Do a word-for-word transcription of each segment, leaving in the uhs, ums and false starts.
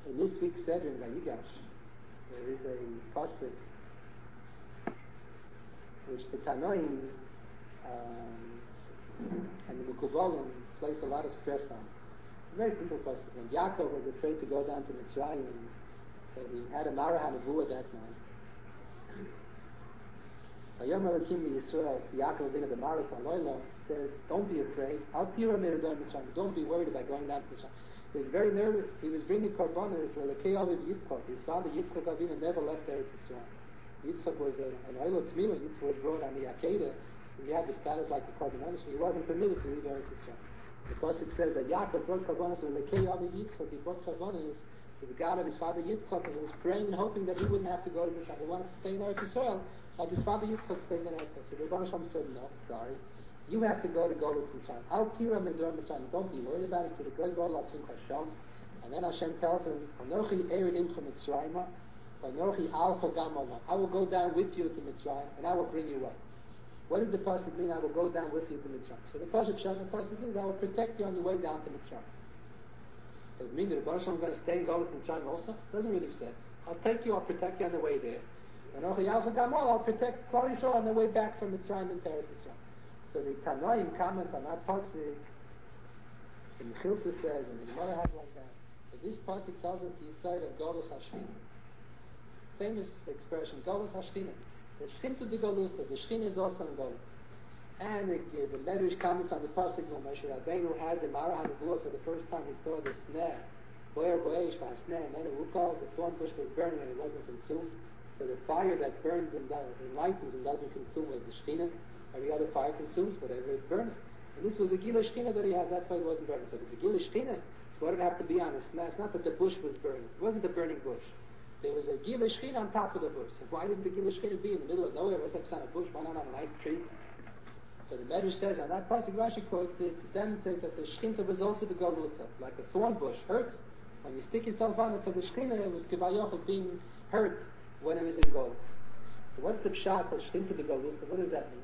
In this week's Seder in Vayigash, there is a pasuk which the Tanoim um, and the Mekubalim place a lot of stress on. A very simple pasuk. When Yaakov was afraid to go down to Mitzrayim, so he had a Marah Nevuah that night. Vayom Elokim Yisrael, Yaakov bin the Maris Aloyla, said, "Don't be afraid. Al Tira Meridon Mitzrayim. Don't be worried about going down to Mitzrayim." He was very nervous. He was bringing korbanos Lekei Aviv Yitzchak. His father Yitzchak Avinu never left Eretz Yisrael. Yitzchak was a, an oil of Tmilah. Yitzchak was brought on the Akedah. He had the status like the korbanos. He wasn't permitted to leave Eretz Yisrael. The pasuk says that Yaakov brought korbanos Lekei Aviv Yitzchak. He brought korbanos to the God of his father Yitzchak, and he was praying and hoping that he wouldn't have to go to Mitzrayim. He wanted to stay in Eretz Yisrael like his father Yitzchak stayed in Eretz Yisrael. So the Rebbe Shalom said, "No, sorry. You have to go to Golus Mitzrayim. Al Tira Meridon Mitzrayim. Don't be worried about it. To the great God of Simcha Shalom." And then Hashem tells him, "Anochi ered imcha Mitzrayim, Anochi alcha gam olam." I will go down with you to Mitzrayim, and I will bring you up. What does the pasuk mean? I will go down with you to Mitzrayim. So the pasuk shot the pasuk is, I will protect you on the way down to Mitzrayim. Does it mean that the Baruch Shalom is going to stay in Golus Mitzrayim also? Doesn't really say. I'll take you, I'll protect you on the way there. Anochi alcha gam olam. I'll protect Klal Yisrael on the way back from Mitzrayim and Eretz Yisrael. So the Tanoim comment on that pasuk, and the Chilta says, and the Gemara has like that. But this pasuk tells us the side of Golus Hashchina. Famous expression, Golus Hashchina. The Shchina de Golus, the Shchina is also in Golus. And the, the Medrash comments on the pasuk when Moshe Rabbeinu had the Marah Nevuah for the first time. He saw the snare, Boer Boeish snare, and then it called the thorn bush was burning and it wasn't consumed. So the fire that burns and enlightens and doesn't consume was the Shchina. Every other fire consumes whatever is burning. And this was a Gila Shchina that he had. That's why it wasn't burning. So if it's a Gila Shchina, what did it have to be on a snare? It's not that the bush was burning. It wasn't a burning bush. There was a Gila Shchina on top of the bush. So why didn't the Gila Shchina be in the middle of nowhere? What's up on a bush? Why not on a nice tree? So the Medrash says on that pasuk, Rashi quotes it to demonstrate that the Shchina was also the Golusa. Like a thorn bush hurts when you stick yourself on it. So the Shchina was Kivayoch being hurt when it was in gold. So what's the pshat of Shchina the Golusa? What does that mean?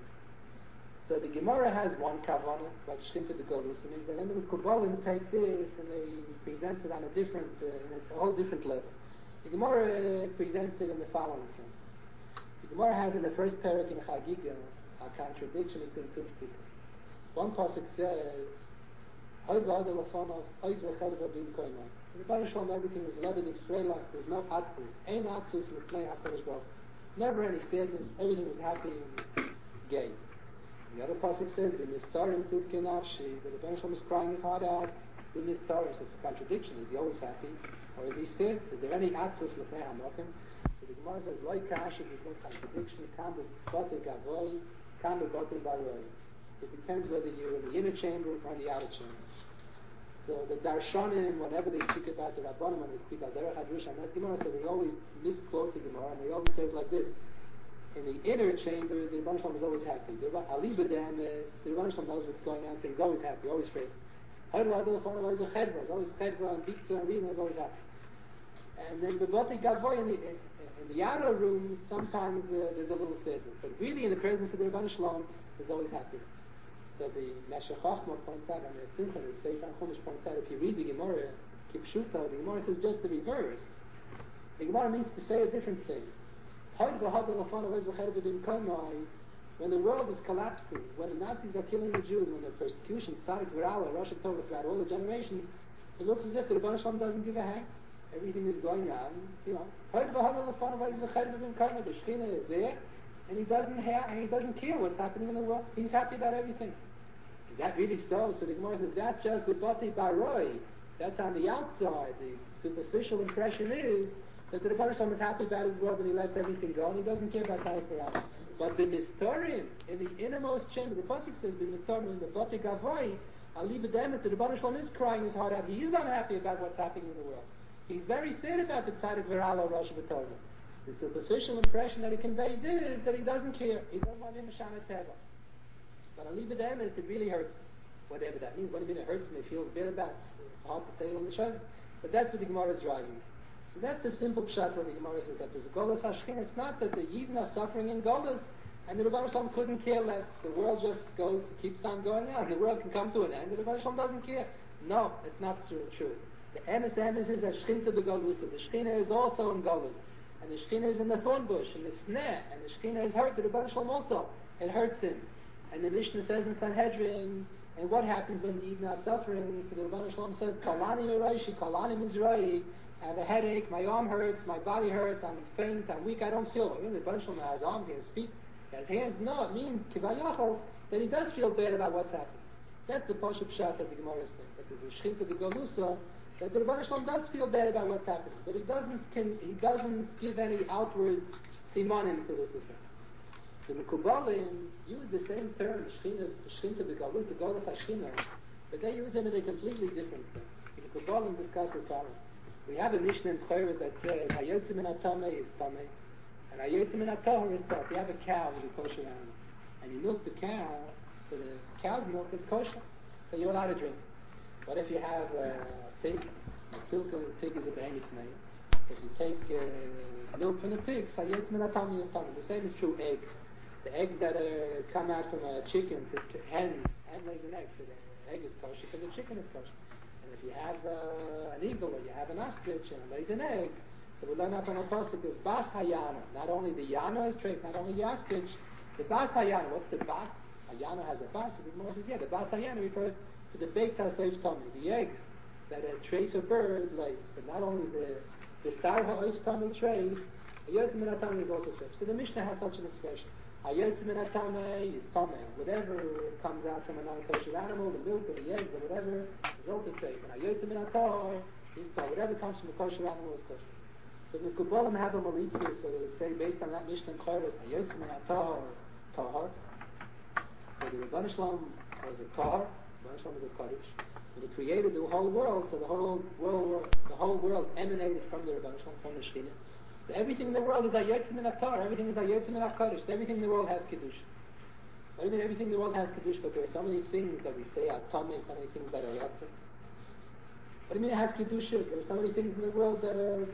So the Gemara has one kavanah, what Shchina the Golusa means, and then the Kubalim take this and they present it on a different, uh, in a whole different level. The Gemara uh, presents it in the following sense. The Gemara has in the first parak in Chagiga a contradiction between two psukim. One pasuk says, "Hoy v'adol afonov, hoy zv'chel v'bim koimah." In the Baruch Shalom, everything is levied in Shrelach. There's no atzvus. Ein atzvus l'fnei HaKadosh Baruch. Never any sadness. Everything is happy and gay. The other pasuk says, "The mistarim tuvke nafshi." The Rebbeinu Shalom is crying his heart out. The mistarim. So it's a contradiction. Is he always happy, or is he sad? Is there any atzvus l'fnei hamokim? So the Gemara says, "Loi kasha." There's no contradiction. Kam b'bote gavoy, kam b'bote baroy. It depends whether you're in the inner chamber or in the outer chamber. So the Darshanim, whenever they speak about the Rabbanim, when they speak about Derech Hadrush and that Gemara, so they always misquote the Gemara, and they always say it like this. In the inner chamber, the Rebbeinu Shalom is always happy. The Alibadan, the Rebbeinu Shalom knows what's going on, so he's always happy, always free. He's always a chedra, he's always chedra, and Dikza and Rina is always happy. And then the Boti Gavoy, in the, in the outer rooms, sometimes uh, there's a little sadness. But really, in the presence of the Rebbeinu Shalom, there's always happiness. So the Meshech Chochmah points out, and the Simcha, the Sefer Chumash points out, if you read the Gemara, Kipshuta, the Gemara says just the reverse. The Gemara means to say a different thing. When the world is collapsing, when the Nazis are killing the Jews, when the persecution started with our Russia Torah throughout all the generations, it looks as if the Rebbeinu Shalom doesn't give a hang. Everything is going on, you know. The Shekhinah is there, and he doesn't have, and he doesn't care what's happening in the world. He's happy about everything. Is that really so? So the Gemara says that's just the Bati Baroi. That's on the outside. The superficial impression is that the Rebbeinu Shalom is happy about his world and he lets everything go and he doesn't care about time for us. But the Mistorim, in the innermost chamber, the pasuk says the Mistorim in the Bati Gavoi, I'll leave it them, the Rebbeinu Shalom is crying his heart out. He is unhappy about what's happening in the world. He's very sad about the tzaddik v'ralo Rosh Hashanah. The superficial impression that he conveys is that he doesn't care. He doesn't want him Shana Teva. But I'll leave it them, it really hurts him. Whatever that means. What do you mean it hurts him? He feels bad about it. It's hard to say on the shoulders. But that's what the Gemara is driving. So that's the simple pshat when the Gemara says that there's Golus Hashchin. It's not that the Yidden are suffering in Golus and the Rebbeinu Shalom couldn't care less. The world just goes, keeps on going on. The world can come to an end. The Rebbeinu Shalom doesn't care. No, it's not true. The emes emes is a shchina begalusa. The shchina is also in galus. And the shchina is in the thorn bush, and the sneh, and the shchina is hurt, the Rebbeinu Shalom also. It hurts him. And the Mishnah says in Sanhedrin, and what happens when the Yidden are suffering? So the Rebbeinu Shalom says, Kalani Meraishi, Kalani Mizrahi, I have a headache, my arm hurts, my body hurts, I'm faint, I'm weak, I don't feel it. The Rebbeinu Shalom has arms, he has feet, he has hands. No, it means, Kivayachol, that he does feel bad about what's happening. That's the Pashup Pshat that the Gemara is saying. That there's a Shchina the Galusa, that the Rebbeinu Shalom does feel bad about what's happening, but he doesn't can, he doesn't give any outward simanim to this effect. The Mekubalim use the same term, Shchina, Shchina B'Galus, the Galus HaShchina, but they use them in a completely different sense. The Mekubalim discuss the Torah. We have a Mishnah in Chayres that says, Hayotzim in HaTameh is Tameh, and Hayotzim in HaTahor is Tahor. If you have a cow with a kosher animal, and you milk the cow, so the cow's milk is kosher, so you're allowed to drink it. What if you have a pig? A pig is a behemoth name. If you take uh, milk from the pig, Hayotzim in HaTameh is Tameh. The same is true eggs. The eggs that uh, come out from a chicken, the hen, hen lays an egg, so the egg is kosher, so the chicken is kosher. And if you have uh, an eagle or you have an ostrich and it lays an egg, so we learn out from a pasuk is bas hayana. Not only the yana is trait, not only the ostrich, the bas hayana. What's the bas? Hayana has a bas. The Gemara says, yeah, the bas hayana refers to the beitzah ha'soif tummy, the eggs that a trait of bird lays. So not only the the star ha'oif tummy trait, hayotzim min hatameh is also trait. So the Mishnah has such an expression. Hayotzim min hatameh is tameh. Whatever comes out from a non-kosher animal, the milk or the eggs or whatever, is also trait. And hayotzim min hatahor is tameh. Whatever comes from a kosher animal is kosher. So the Mekubalim have a malitzah, so they say based on that Mishnah in Chayres, hayotzim min hatahor, tahor. So the Rebbeinu Shalom was a tahor, Rebbeinu Shalom was a kaddish. When he created the whole world, so the whole world, the whole world emanated from the Rebbeinu Shalom, from the Shekhinah. So everything in the world is hayotzim min haTorah. Everything is hayotzim min haKadosh. Everything in the world has Kiddush. What do you mean everything in the world has Kiddush? But there are so many things that we say are Tameh, so many things that are Rasa. What do you mean it has Kiddush? There are so many things in the world that are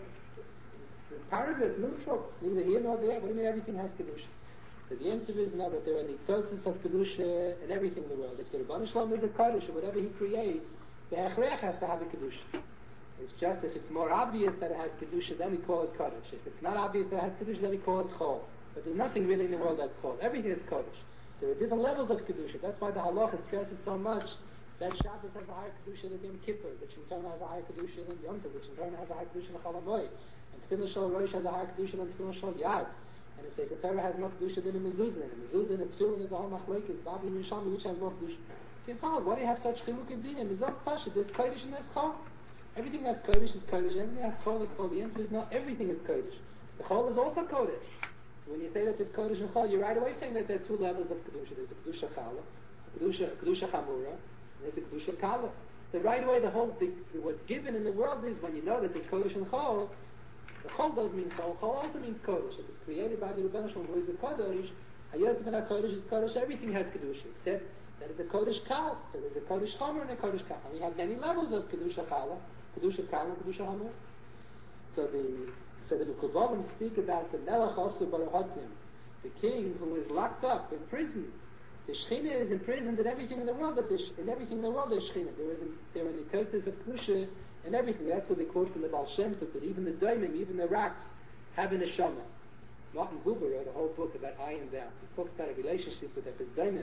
part of it, neutral, neither here nor there. What do you mean everything has Kiddush? So the answer is no, that there are nitzotzos of Kiddush in everything in the world. If the Rebbeinu Shalom is a Kaddish or whatever he creates, the Hechrech has to have a Kiddush. It's just if it's more obvious that it has Kedusha, then we call it Kaddish. If it's not obvious that it has Kedusha, then we call it Chol. But there's nothing really in the world that's Chol. Everything is Kaddish. There are different levels of Kedusha. That's why the Halacha stresses so much that Shabbos has a higher Kedusha than Yom Kippur, which in turn has a higher Kedusha than Yom Tov, which in turn has a higher Kedusha than Chol HaMoed. And Tefillah Shal Rosh has a higher Kedusha than Tefillah Shal Yad. And the Sefer Torah has more Kedusha than a Mezuzah. And a Mezuzah and a Tefillah is a whole Machlokes, Babli and Yishami, which has more Kedusha. Okay, fine. Why do you have such Chiluk in Dinim? It's not Pasha. There's Kodesh and there's Chol. Everything that's Kodesh is Kodesh, everything that's Chol is Chol. The answer is no, everything is Kodesh. The Chol is also Kodesh. So when you say that there's Kodesh and Chol, you're right away saying that there are two levels of Kedusha. There's a Kedusha Chala, a Kedusha, Kedusha Chamura, and there's a Kedusha Kala. So right away the whole, the, what's given in the world is when you know that there's Kodesh and Chol, the Chol does mean Chol, Chol also means Kodesh. If it's created by the Rebbeinu Shalom, who is a Kodesh, Hayotzim min haKodesh is Kodesh, everything has Kedusha, except that it's a Kodesh Kal. So there's a Kodesh Chomer and a Kodesh Kal. And we have many levels of Kedusha Chala, Kedusha Kal and Kedusha Hamur. So the so the Mekubalim speak about the Melech Osu Barahotim, the king who is locked up in prison. The Shekhinah is imprisoned in everything in the world. That in everything in the world there's Shekhinah. There is there are nikotas of Kedusha in everything. That's what they quote from the Baal Shem Tov, that even the Daimim, even the rocks, have a neshama. Martin Buber wrote a whole book about Ayin Das. He talks about a relationship with his Daimim.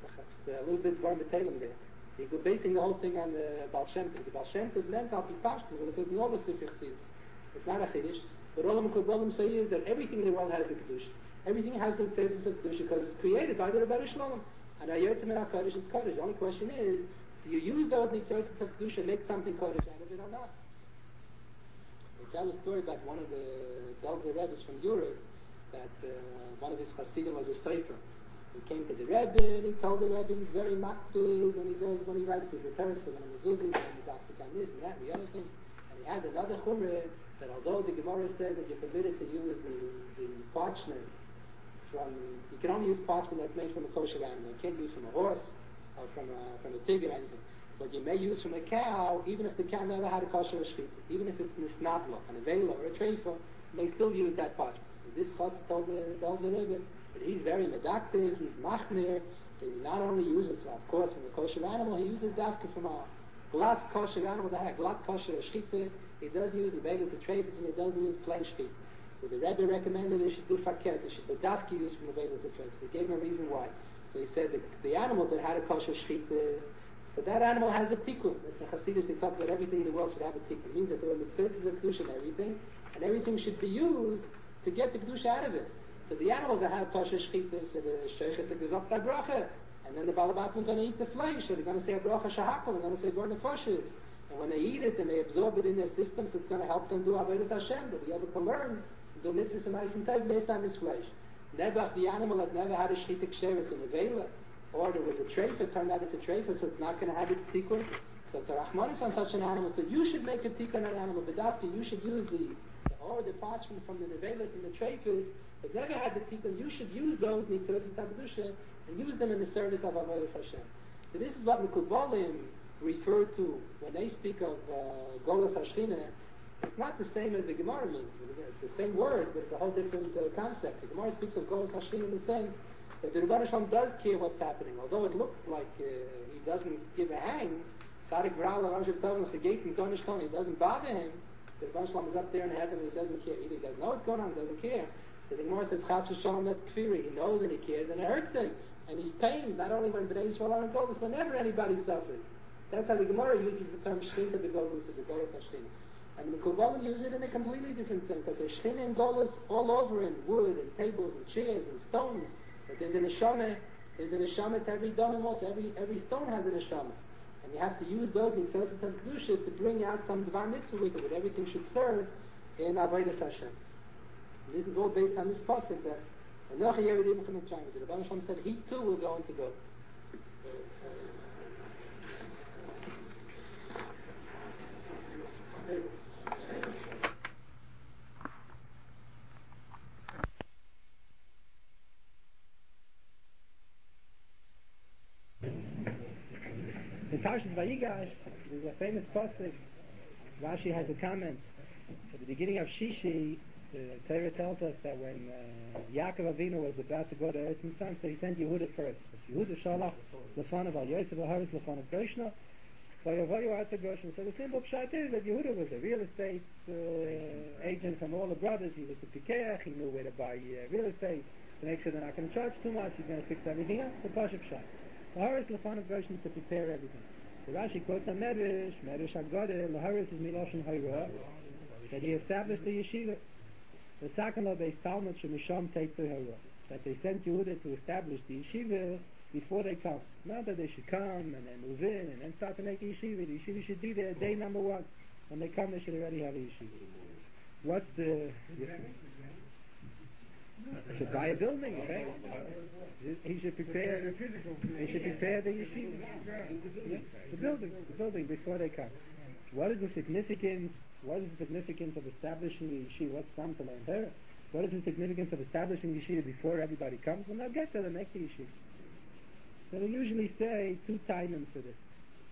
A little bit Dvar Metelim there. He's basing the whole thing on the Baal Shem Tov. The Baal Shem Tov meant Al Pi Pashtus, but it's in all the Sifrei Chassidus. It's not a Chiddush. But all the Mekubalim say is that everything in the world has a Kedusha. Everything has the status of Kedusha because it's created by the Rebbeinu Shalom. And Hayotzim min haKodesh is Kodesh. The only question is, do you use those nitzotzos of Kedusha and make something Kodesh out of it or not? They tell a story about one of the Belzer Rebbe's from Europe, that uh, one of his Hasidim was a Sefer. He came to the Rebbe and he told the Rebbe he's very makpid when he does, when he writes his repairs for the Mezuzah and the Doctor Kanis and that and the other thing. And he has another chumrah that although the Gemara says that you're permitted to use the, the parchment from, you can only use parchment that's made from a kosher animal. You can't use from a horse or from a, from a pig or anything. But you may use from a cow, even if the cow never had a kosher or shechita. Even if it's nisnadla, an avela or a treifa, you may still use that parchment. So this chassid told the Belzer Rebbe, but he's very medactic, he's machmir, he not only uses, of course, from a kosher animal, he uses dafka from a, glatt kosher animal that had glatt kosher shchita, it doesn't use the Begelis of Travis and it doesn't use plain shchita. So the Rebbe recommended they should do faket, they should bedafki use from the Begelis of Travis. He gave him a reason why. So he said the, the animal that had a kosher shchita, so that animal has a tikkun. It's a Hasidus, they talk about everything in the world should have a tikkun. It means that there were mitzvahs of kedusha and everything, and everything should be used to get the kedusha out of it. So the animals that have kosher shchita, so the sheichet the gezok da bracha, and then the balabat are going to eat the flesh, so they're going to say a bracha shahakal, they're going to say burn the koshes. And when they eat it and they absorb it in their system, so it's going to help them do avodas Hashem, they'll be able to learn, do mitzvahs and ma'asim tov based on this flesh. Nebuch, the animal that never had a shchita kshevet in a vela, or there was a treifa, it turned out it's a treifa, so it's not going to have its tikkun. So it's a rachmanis on such an animal. So you should make a tikkun on an animal. B'dafki, you should use the, the or the parchment from the nevelas and the treifas that never had the tikkun. You should use those mitzvot and tabedusha and use them in the service of avodas Hashem. So this is what Mekubalim refer to when they speak of uh, Golas Hashchina. It's not the same as the Gemara means. It's the same words, but it's a whole different uh, concept. The Gemara speaks of Golas Hashchina in the sense that the Rebbeinu Shalom does care what's happening, although it looks like uh, he doesn't give a hang. Sadik Gral, the gate and Gonishton, it doesn't bother him. The Rebbeinu Shalom is up there in heaven and he doesn't care. Either he doesn't know what's going on, he doesn't care. So the Gemara says, Chas v'Shalom, that's kfiri. He knows and he cares and it hurts him. And he's pained, not only when Bnei Yisrael are in Golus, whenever anybody suffers. That's how the Gemara uses the term Shchina, the Golus, the Golus Hashchina. And the Mekubalim use it in a completely different sense, that there's Shchina and Golus all over in wood and tables and chairs and stones. But there's an neshama, there's a neshama to every dome, almost every every stone has a neshama. And you have to use those mitzvot and kedushas to bring out some divine mitzvah with it, that everything should serve in avodas Hashem. And this is all based on this pasuk that Enoch Yeredim from Mitzrayim. The Rebbeinu Shalom said he too will go into Golus. In Parshas Vayigash, there's a famous pasuk. Rashi has a comment. At the beginning of Shishi, the Torah tells us that when uh, Yaakov Avinu was about to go to Eretz Mitzrayim, so he sent Yehuda first. Yehuda shalach lefanav al Yosef al-Haris lefanav Gershna, vayavoyu at Gershna. So the simple pshat is that Yehuda was a real estate uh, agent from all the brothers. He was a pikeach. He knew where to buy uh, real estate to make sure they're not going to charge too much. He's going to fix everything up. The pasuk pshat. Laharis lefanav Gershna to prepare everything. The Rashi quotes a Medrash, Medrash Haggadah, Laharis is Miloshon Hayra, that he established the yeshiva. The Sakana Beis Talmud Shemisham Teitzu Hayra, that they sent Yehuda to establish the yeshiva before they come. Not that they should come and then move in and then start to make a yeshiva. The yeshiva should be there day number one. When they come, they should already have a yeshiva. What's the... He should buy a building, okay? He should prepare. He should prepare the yeshiva, yeah, the building, the building before they come. What is the significance? What is the significance of establishing the yeshiva? What's some to learn here? What is the significance of establishing the yeshiva before everybody comes? When they'll get there, they make the yeshiva. So they usually say two timings for this.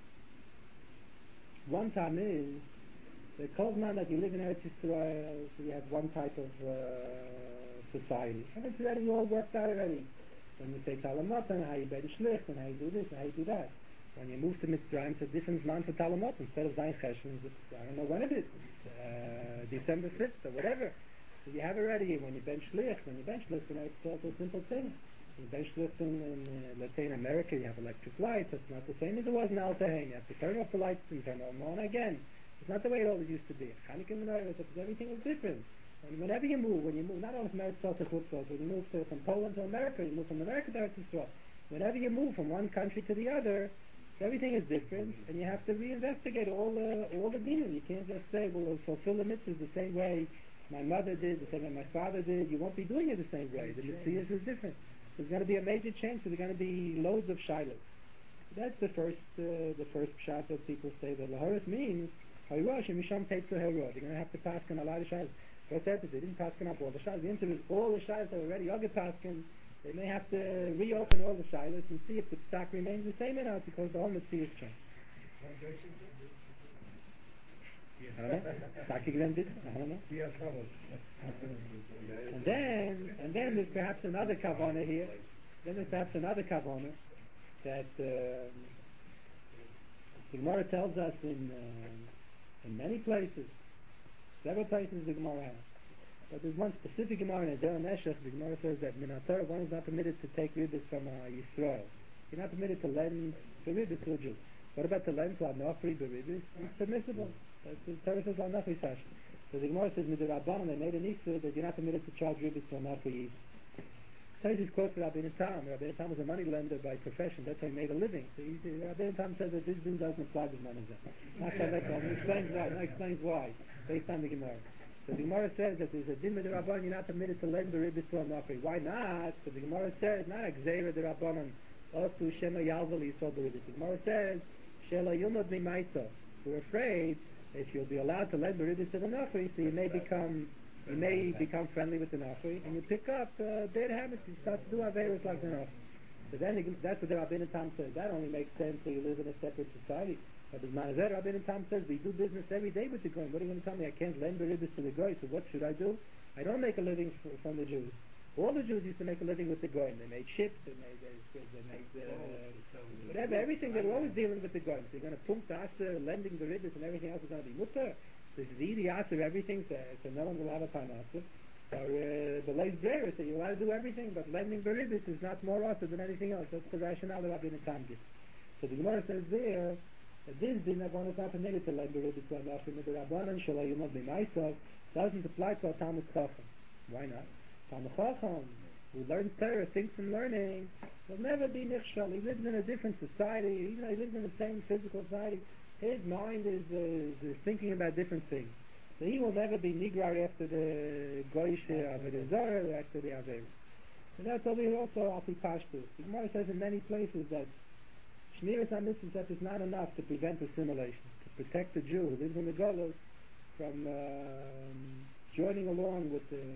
One time is the Kovman that you live in Eretz Yisrael, so you have one type of uh, society, and it's already all worked out already. When you say Talamot, and how you better shlich, and how you do this, and how you do that. When you move to Mitzrayim, it's a different month for Talamot. Instead of Zayin Cheshvan, I don't know when it is, uh, December fifth or whatever. So you have already, when you bench shlich, when you bench shlich, it's also a simple thing. You bench shlich in, in uh, let's say in America, you have electric lights. It's not the same as it was in Al Tehane. You have to turn off the lights and turn them on again. It's not the way it always used to be. Chanukah Menorah, everything was different. And whenever you move, when you move, not only from Eretz Yisrael to Chutzpah, when you move to, from Poland to America, you move from America to Eretz Yisrael. Whenever you move from one country to the other, everything is different, and you have to reinvestigate all the all the demons. You can't just say, well, we'll fulfill the mitzvahs the same way my mother did, the same way my father did. You won't be doing it the same way. The mitzvahs is different. There's going to be a major change, so there's going to be loads of shilas. That's the first uh, the first shot that people say that Laharis means Hayrosh and Misham Teitzu Hayrosh. You're going to have to pass on a lot of shilas. What's that? They didn't pass up all the shilas. The answer is all the shilas that were already Oged Paskin. They may have to reopen all the shilas and see if the stock remains the same or not, because the whole mitzvah has changed. I don't know. I don't know. And then, and then there's perhaps another kavanah here. Then there's perhaps another kavanah that uh, The Gemara tells us in uh, in many places, several places the Gemara has. But there's one specific Gemara in Adel Neshech. The Gemara says that min haTorah one is not permitted to take ribbis from a Yisrael. You're not permitted to lend the ribbis to a Jew. What about to lend to a Nofri the ribbis? It's permissible. That's the Torah says on Nofri Sash. So the Gemara says midrabanan they made an issue that you're not permitted to charge ribbis to a Nofri. Taisus quotes Rabbeinu Tam. Rabbeinu Tam was a money lender by profession. That's how he made a living. So he, Rabbeinu Tam says that this thing doesn't apply to money. He explains why. He explains why based on the Gemara. So the Gemara says that there's a din with the Rabbanon, you're not permitted to lend the ribbis to a Nofri. Why not? So the Gemara says, not a Gzeira the Rabbanon, also Shema Yalvali Yisod the ribbis. The Gemara says, Shela Yumod Mimaisa. We're afraid if you'll be allowed to lend the ribbis to the Nofri, so you may become you may become friendly with the Nofri, and you pick up uh, bad habits, you start to do Averis like the Nofri. So then that's what the Rabbeinu Tam says. That only makes sense when you live in a separate society. But the Manazir Rabbeinu Tam says, we do business every day with the Goyim. What are you going to tell me? I can't lend the ribbis to the Goyim, so what should I do? I don't make a living f- from the Jews. All the Jews used to make a living with the Goyim. They made ships, they made, they, they made uh, whatever, everything. They were always dealing with the Goyim. So you're going to pump the Aser, lending the ribbis, and everything else is going to be mutter. So it's easy Aser, everything, so, so no one will have a Parnassus. Or uh, the late Brera, so you're allowed to do everything, but lending the ribbis is not more Aser than anything else. That's the rationale that Rabbeinu Tam gives. So the Gemara says there, this din that one is not permitted to lend the ribbis to a Nofri with the Rabbanon Shalai Yumad B'Maisa doesn't apply to a Talmud Chacham. Why not? Talmud Chacham, who learns Torah, thinks from learning, will never be nichshal. He lives in a different society, even though he lives in the same physical society. His mind is, uh, is thinking about different things. So he will never be nigrar after the Goyish Avodah Zarah, after the Averis. And that's over here also Api Pashtus. The Gemara says in many places that Shmiras HaMitzvot is not enough to prevent assimilation, to protect the Jew who lives in the Golos from um, joining along with the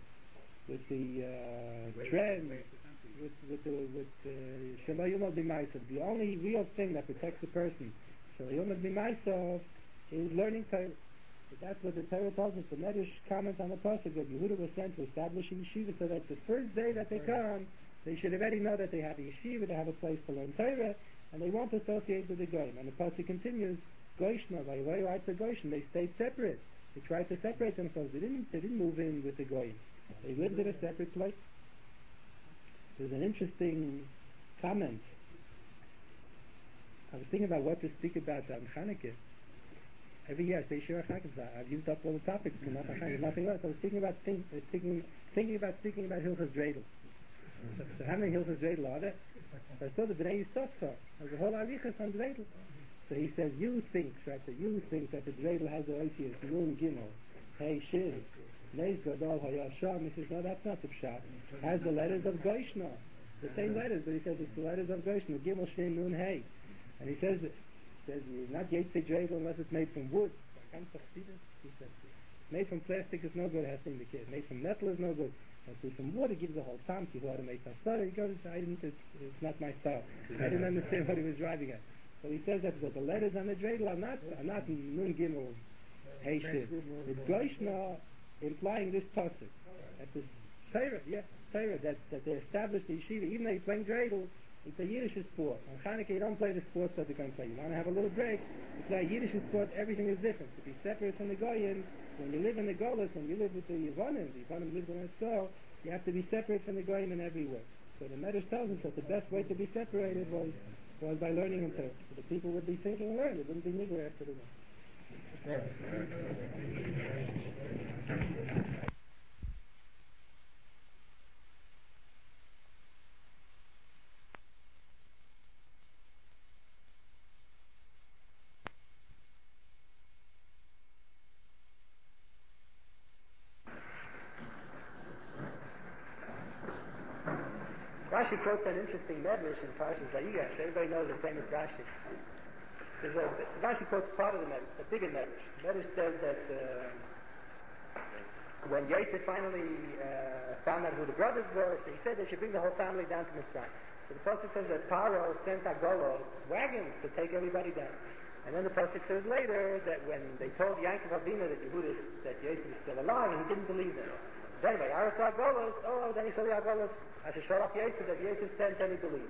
with the uh, trend, with with the with Shalai Yumad B'Maisa. The only real thing that protects a person, Shalai Yumad B'Maisa, is learning Torah. So that's what the Torah tells us. The Medrash comments on the pasuk that Yehuda was sent to establish a yeshiva, so that the first day that they come, they should already know that they have a yeshiva, they have a place to learn Torah, and they won't associate with the Goyim. And the pasuk continues, Goyshna, Vayivayu Goyshna, they stayed separate. They tried to separate themselves. They didn't, they didn't move in with the Goyim. They lived in a separate place. There's an interesting comment. I was thinking about what to speak about on Chanukah. Every year I say Shir HaChanukah. I've used up all the topics from Chanukah. Nothing else. I was thinking about think, thinking, thinking about speaking about Hilchos Dreidel. So, so how many Hilchos Dreidel are there? So I saw the Bnei Yisofar. There's a whole arichas on Dreidel. So he says, you think, right, that you think that the Dreidel has the oitius, Nun Gimel, Hey Shin, Neis Gadol Hayasham. He says, no, that's not the pshat. It has the letters of Goyshna. The same letters, but he says it's the letters of Goyshna, Gimel Shin Nun Hey. And he says, he says not Yetzei Dreidel unless it's made from wood. He says, made from plastic is no good, it has to indicate. Made from metal is no good. It has to be from wood, it gives a whole time. He thought to make a study. He goes, I didn't, it's, it's not my style. I didn't understand what he was driving at. So he says that the letters on the dreidel are not are not Nun Gimel Hey Shir. It's Goyshna implying this pasuk that the Torah, yeah, Torah that that they established the yeshiva, even though you're playing dreidel, it's a Yiddish sport. On Chanukah you don't play the sport that they're going to play. You want to have a little break. You play a Yiddish sport. Everything is different. To be separate from the Goyim, when you live in the Golos, when you live with the Yevonim, the Yevonim live in a soul, you have to be separate from the Goyim in every way. So the Medrash tells us that the best way to be separated was was by learning in Torah. So the people would be thinking and learning. It wouldn't be nigger after the one. Rashi quotes an interesting medrash in Parshas Vayigash. Everybody knows the famous Rashi. A, Rashi quotes part of the medrash, a bigger medrash. The medrash says that uh, when Yosef finally uh, found out who the brothers were, so he said they should bring the whole family down to Mitzrayim. So the pasuk says that Paro sent Agolo wagons to take everybody down. And then the pasuk says later that when they told Yaakov Avinu that Yehuda, that Yosef is still alive, he didn't believe them. Then by Aras Agolos, oh, then he saw the Agolos, I should show up Yosef, that Yosef sent and he believed.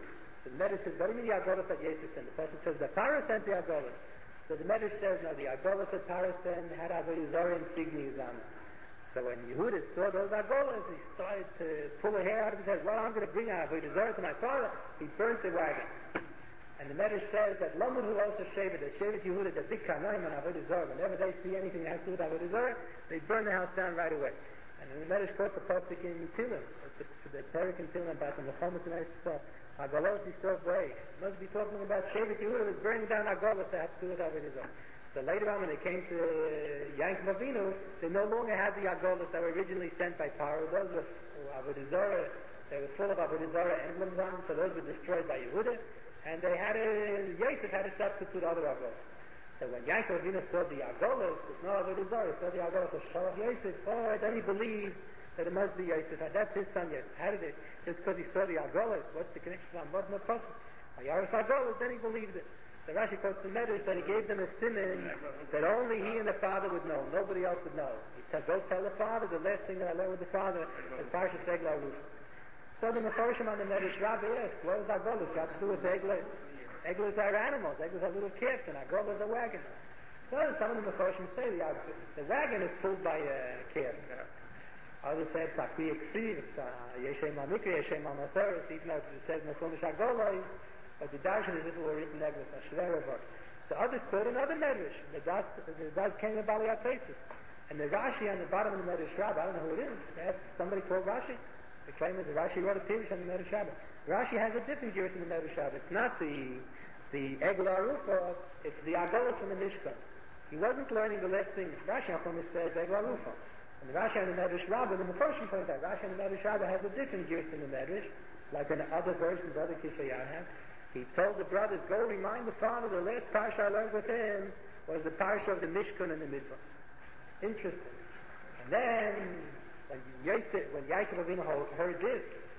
So the Medrash says, what do you mean the Agolas that Yosef sent? The person says, the Paro sent the Agolas. So the Medrash says, no, the Agolas that Paro sent had Avodah Zarah and Signis on it. So when Yehuda saw those Agolas, he started to pull a hair out of his head. Well, I'm going to bring Avodah Zarah to my father. He burnt the wagons. And the Medrash says that Lamed who also Shevet, that Shevet Yehuda, the big Kanoim on Avodah Zarah, whenever they see anything that has to do with Avodah Zarah, they burn the house down right away. And then the Medrash quotes the Pasuk in Tilim, the Perek in Tilim about the Muhammad and Eretz Yisrael. Agolos Yisrael Weish. Must be talking about Shevet Yehuda was burning down Agolos that had to do with Avodah Zarah. So later on when they came to uh, Yankov Avinu, they no longer had the Agolos that were originally sent by Paro. Those were Avodah Zarah. They were full of Avodah Zarah emblems on them, so those were destroyed by Yehuda. And they had a, Yosef had to substitute other Agolos. So when Yankov Avinu saw the Agolos, it's not Avodah Zarah, saw the Agolos of Shalach Yosef, oh, then he believed that it must be Yosef. And that's his time, Yosef. How did it? Just because he saw the Agolos, what's the connection from what no possible? Ayaris Agolos, then he believed it. So Rashi quotes the Medrash that he gave them a simon that only he and the father would know. Nobody else would know. He said, go tell the father, the last thing that I learned with the father is Parshas Eglah Ruf. So the Mefarshim on the Medrash Rabbi asked, what is Agolos? Got to do with Eglas. Eglas are animals. Eglas are little calves, and Agolos are wagons. So some of the Mefarshim say the, the wagon is pulled by a calf. Others say it's a Ksiv, it's a Yeshem HaMikri, Yeshem HaMasoros, even though it says Mefumish Agolos, but the darshan is if it were written Eglas, a Shvera word. So others quote another Medrash. The Das, the Das came about the Atesis. And the Rashi on the bottom of the Medrash Rabbah, I don't know who it is, they have somebody called Rashi. The claim is that Rashi wrote a Pirush on the Medrash Rabbah. Rashi has a different gears in the Medrash Rabbah. It's not the the Eglah Rufa, it's the Agolos from the Mishkan. He wasn't learning the last thing. Rashi on says Eglah Rufa. And the Rashi on the Medrash Rabbah, the first point that Rashi on the Medrash Rabbah has a different gears in the Medrash, like in other versions, other Kishayan have. He told the brothers, go remind the father, the last parsha I learned with him was the parsha of the Mishkan and the Midbar. Interesting. And then, when Yosef, when Yaakov Avinu heard this,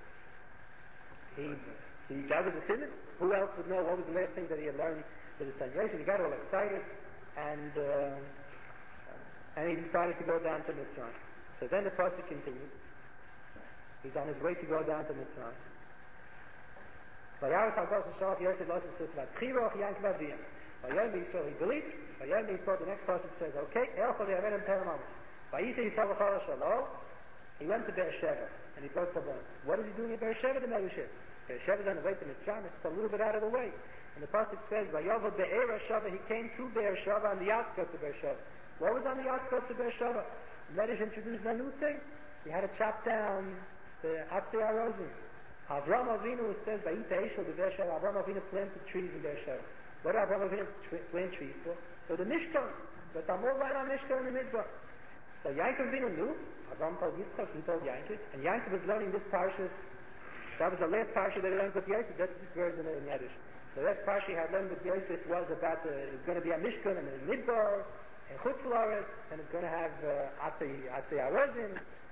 he, he, that was a sin. Who else would know what was the last thing that he had learned with his son Yosef? He got all excited, and, uh, and he decided to go down to Mitzrayim. So then the pasuk continued. He's on his way to go down to Mitzrayim. Vayaris Agolos Shalach Yosef Los says about Chiroch Yankov Avinu. Vayel Yisrael he believes. Vayel Yisrael the next pasuk says, okay, Elchol Yavenim Teramamus. Vayisa Yisrael V'chol Shalom. He went to Beersheba and he brought Korban. What is he doing at Beersheba? The Melushim. Beersheba is on the way to Mitzrayim. It's a little bit out of the way. And the pasuk says, Vayovel Be'er Shava. He came to Beersheba on the outskirts of Beersheba. What was on the outskirts of Beersheba? The Medrash introduced a new thing. He had to chop down the Atzei HaRozim. Avram Avinu says, Vayita Eshel Beersheba. Avram Avinu planted trees in Beersheba. What did Avram Avinu plant trees for? For the Mishkan. But I'm all right on Mishkan in the Midbar. So Yaakov Avinu knew. Avram told Yitzchak, he told Yaakov. And Yaakov was learning this parshas. That was the last parsha that he learned with Yosef. That's this version in Yiddish. The last parsha he had learned with Yosef was about the, it's going to be a Mishkan and a Midbar and Chutz La'aretz, and it's going to have Atzei HaRozim.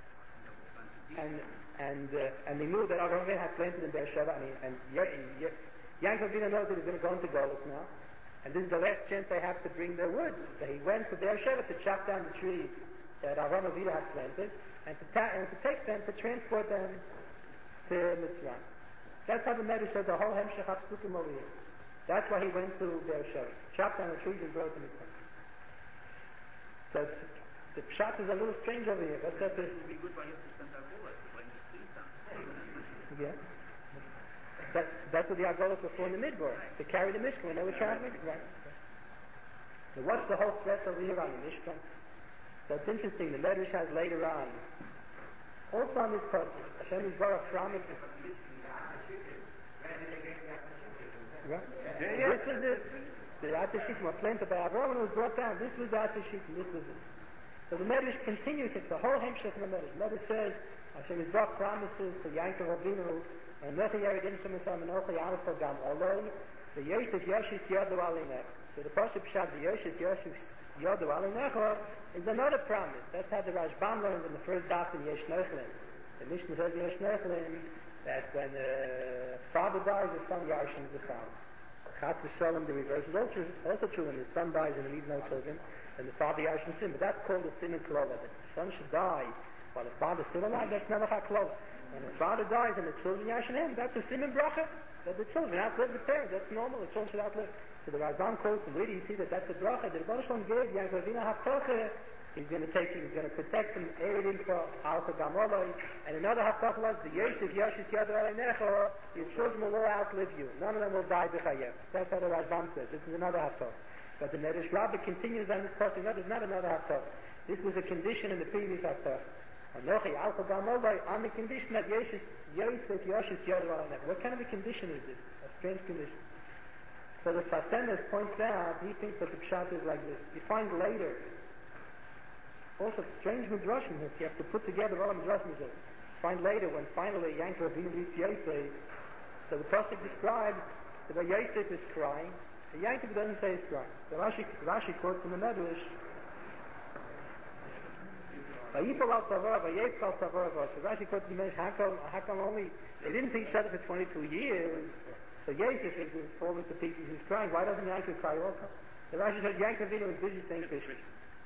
And and uh, and he knew that Avram Avinu had planted in Beersheba, and, he, and y- y- Yaakov Avinu knows that he's going to go into Golus now, and this is the last chance they have to bring their wood. So he went to Beersheba to chop down the trees that Avram Avinu had planted, and to, ta- and to take them, to transport them to Mitzrayim. That's how the Medrash says the whole Hemshech HaPsukim over here. That's why he went to Beersheba, chopped down the trees and brought them to Mitzrayim. So it's, the pshat is a little strange over here. What's that? This? It would be good for him to spend Agolos to bring the trees down. Yeah. That, that's what the Agolos were for in the Midbar, to carry the Mishkan when they were traveling. Right. So what's the whole stress over here on the Mishkan? That's interesting. The Medrash has later on. Also on this part, Hashem Yisbarach promises. Right. This was the the Atashit were planted by Avraham and was brought down. This was the Atashit and this was it. So the Medrash continues. It's the whole Hemshech of the Medrash. The Medrash says Hashem Yisbarach promises to Yaakov Avinu and Mecha Yerid Inchim Esam and Ocha Yalef Gam Oloi the Yosef Yoshis Yodu Alinech. So the Pasuk Pshat the Yosef Yoshis Yodu Alinech is another promise. That's how the Rashbam learns in the first daf in Yesh Nechlin. The Mishnah says in Yesh Nechlin that when the father dies, the son Yarshin is the father. Chatz v'shalom, the reverse is also, also true when the son dies and he leaves no children, and the father Yarshin sin. But that's called the sin in Klova. That the son should die while the father is still alive, that's never ha Klova. When the father dies and the children Yarshin him, that's a sin in Bracha. that the children outlive the parents. That's normal. The children should outlive. So the Rambam quotes, and really you see that that's a bracha. The Rebbe Shalom gave Yaakov Avinu haftocha. He's going to take him, he's going to protect him, aid him for Alcha Gamoloi. And another haftocha was the Yosef Yoshis Yad Alenecho. Your children will all outlive you. None of them will die b'chayev. That's how the Rambam says. This is another haftocha. But the Medrash Rabbah continues on this passage. That is not another haftocha. This was a condition in the previous haftocha. Anochi Alcha Gamoloi on the condition that Yosef Yosef Yoshis Yad Alenecho. What kind of a condition is this? A strange condition. So the Sfasenes points out, he thinks that the pshat is like this. You find later, also strange midrashim here. You have to put together all the midrashim here. Find later when finally Yankov Avinu meets Yosef. So the pasuk describes that when Yosef is crying, Yankov doesn't say he's crying. The Rashi, Rashi quotes in the Medrash. Vayipol al Savor, Vayepol al Savor. So Rashi quotes in the Medrash. How come, how come only they didn't see each other for twenty-two years? So Yosef is falling to pieces. He's crying. Why doesn't Yankov cry also? The Rashi says Yankov Avinu was busy saying Krishna.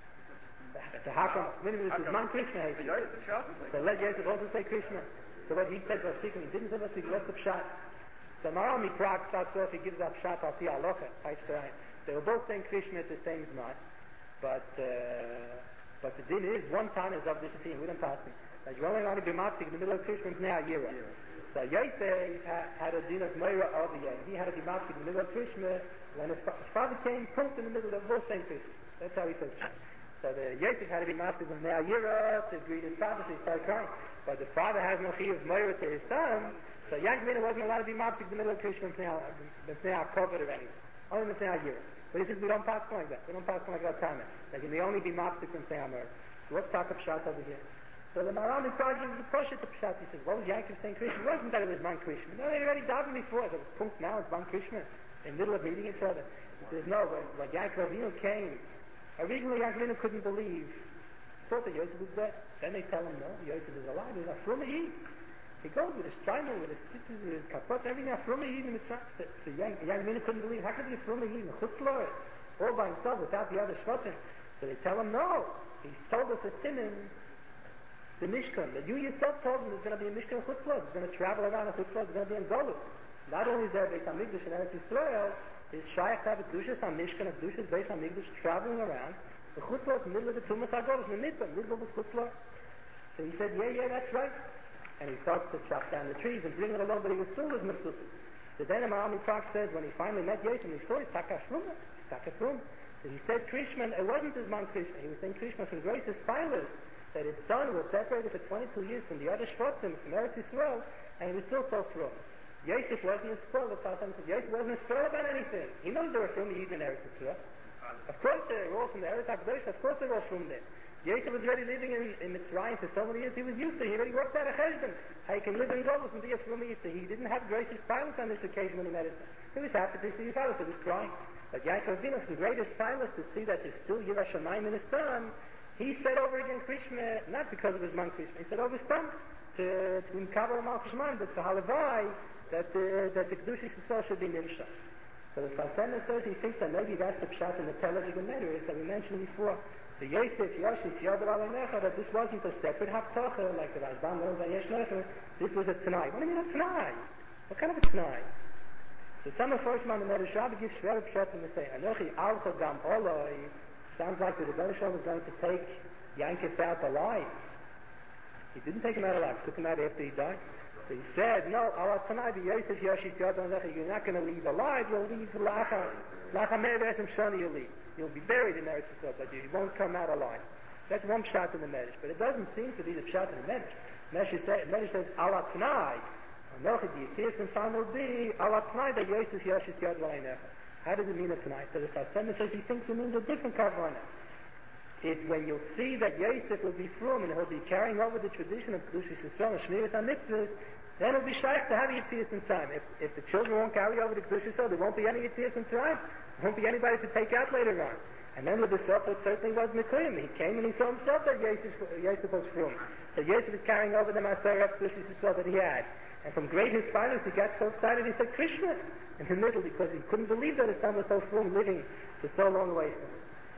So how come? Minimum is man Krishna. So let Yosef also say Krishna. So what he said was speaking. He didn't say what's the what's the pshat. So Maharal Mikrak starts off. He gives that pshat al pi alocha. They were both saying Krishna at the same time, but uh, but the din is one time is of this thing. We don't pass him. Like you're only allowed to be matzig in the middle of Krishna now Yira. So Yosef had a din of Moira Aviyah. He had to be matzig in the middle of Krishna when his father came, pumped in the middle of both saying Krishna. That's how he said pshat. So the Yosef had to be matzig in now Yira to greet his father, so he started crying. But the father has no chiyuv of Moira to his son, so Yaakov wasn't allowed to be matzig in the middle of Krishna Mepnei covered or anything. Only Mepnei Yira. But he says we don't pass like that. We don't pass like that time. Like you may only be matzig from Mepnei Moira. So let's talk about pshat over here. So the Maharal Mikra gives the pressure to pshat. He says, what was Yaakov saying Krishna? It wasn't that it was man Krishna. No, they already davened before. So it was punk now, it's man Krishna. In the middle of meeting each other. He says, no, when, when Yaakov Avinu came, originally Yaakov Avinu couldn't believe. He thought that Yosef was dead. Then they tell him, no, Yosef is alive. He's a frumahi. He goes with his trimer, with his tzitzis, with his kapot, everything a frumahi in the Mitzrayim. So Yaakov Avinu couldn't believe. How could he be a frumahi in the chutzlor? All by himself without the other shvatim. So they tell him, no. He told us a sinim. The Mishkan, that you yourself told him there's going to be a Mishkan Chutzlot. He's going to travel around a Chutzlot. He's going to be in Golus. Not only is there Beis HaMikdash in Eretz Yisrael, is Shaykh to have a Kedushas HaMishkan, a Kedushas Beis HaMikdash traveling around. The Chutzlot in the middle of the Tumas HaGolus, in the middle, middle of the Chutzlot. So he said, yeah, yeah, that's right. And he starts to chop down the trees and bring it along, but he was still with Mesut. The then Maharal Mikra says, when he finally met Yosef, he saw his Takashrum, his Takashrum. So he said Krishna, it wasn't his man Krishna. He was saying Krishna from greatest spineless. That his son was separated for twenty-two years from the other Shvatim, from Eretz Yisrael, and he was still so thrilled. Yosef wasn't a spoil, the Satan said, Yosef wasn't a spoil about anything. He knows there were from the Eden Eretz Yisrael. Of course they're all from the Eretz HaKadosh, of course they're all from there. Yosef was already living in, in Mitzrayim for so many years, he was used to it, he already worked out a cheshbon. How he can live in Golus and be a from so he didn't have greatest violence on this occasion when he met his son. He was happy to see his father, so he was crying. But Yaakov Avinu, from greatest violence, to see that there's still Yirah Shamayim in his son, he said over again Krishna, not because of his man Krishna, he said over his son, to to Mkaber Malchus Man, but to Halavai, that the, that the Kedushas Yisrael should be Nimshah. So the Sfasenes says he thinks that maybe that's the pshat in the Tel Aviv Medrash that we mentioned before. The Yosef, Yoshis, Yad Alenecha, that this wasn't a separate haftocha, like the Rashbam knows Ayesh Necha, this was a Tanai. What do you mean a Tanai? What kind of a Tanai? So some of first man the Medrash Rabbah gives shver pshat and they say, Anochi Alcha Gam Oloi, sounds like the Rebbe Shalom was going to take Yankov out alive. He didn't take him out alive, he took him out after he died. So he said, no, Allah Tanai, the Yosef, Yoshis, Yad Alenecha, you're not going to leave alive, you'll leave Lacha, Lacha Merevesim Shani, you'll leave. You'll be buried in Eretz Yisrael, but you won't come out alive. That's one pshat in the Medrash, but it doesn't seem to be the pshat in the Medrash. Medrash says, Medrash says, Allah Tanai, Anochi, the Yitzhak from time will be, Allah Tanai, the Yosef, Yoshis, Yad Alenecha. How does it mean it tonight? So the Sfasenes says he thinks it means a different kavanah. It when you'll see that Yosef will be from and he'll be carrying over the tradition of Kedushas Yisrael and Shmiras HaMitzvahs, then it'll be shaykh to have Yitzias Mitzrayim. If if the children won't carry over the Kedushas Yisrael, there won't be any Yitzias Mitzrayim. There won't be anybody to take out later on. And then the B'Soph certainly was Mekuyim. He came and he saw himself that Yosef, Yosef was from. That Yosef is carrying over the Masorah of Kedushas Yisrael that he had. And from great inspiration, he got so excited he said Krishna in the middle because he couldn't believe that his son was so strong living for so long away from him.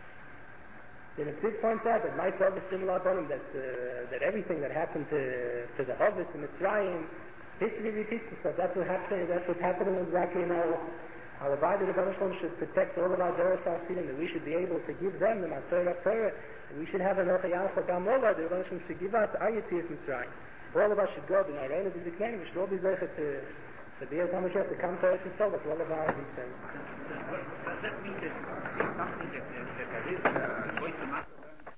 Then the Tzid points out that myself is similar to him, that uh, that everything that happened to to the harvest in Mitzrayim, History repeats itself. That's what happened. That's what's happening exactly in our life. Our Rabbi the Rebbe Shalom should protect all of our Doros Hasidim, that we should be able to give them the Matzorah Torah, and we should have an Ochayas Gamola. The Rebbe Shalom should give out our Yetzias Mitzrayim. All of us should go to Narayna B'Ziknei. We should all be zeichet to to be able to come to Eretz Yisrael with all of our descent. Does that mean that it's something that, that there is uh, going to matter?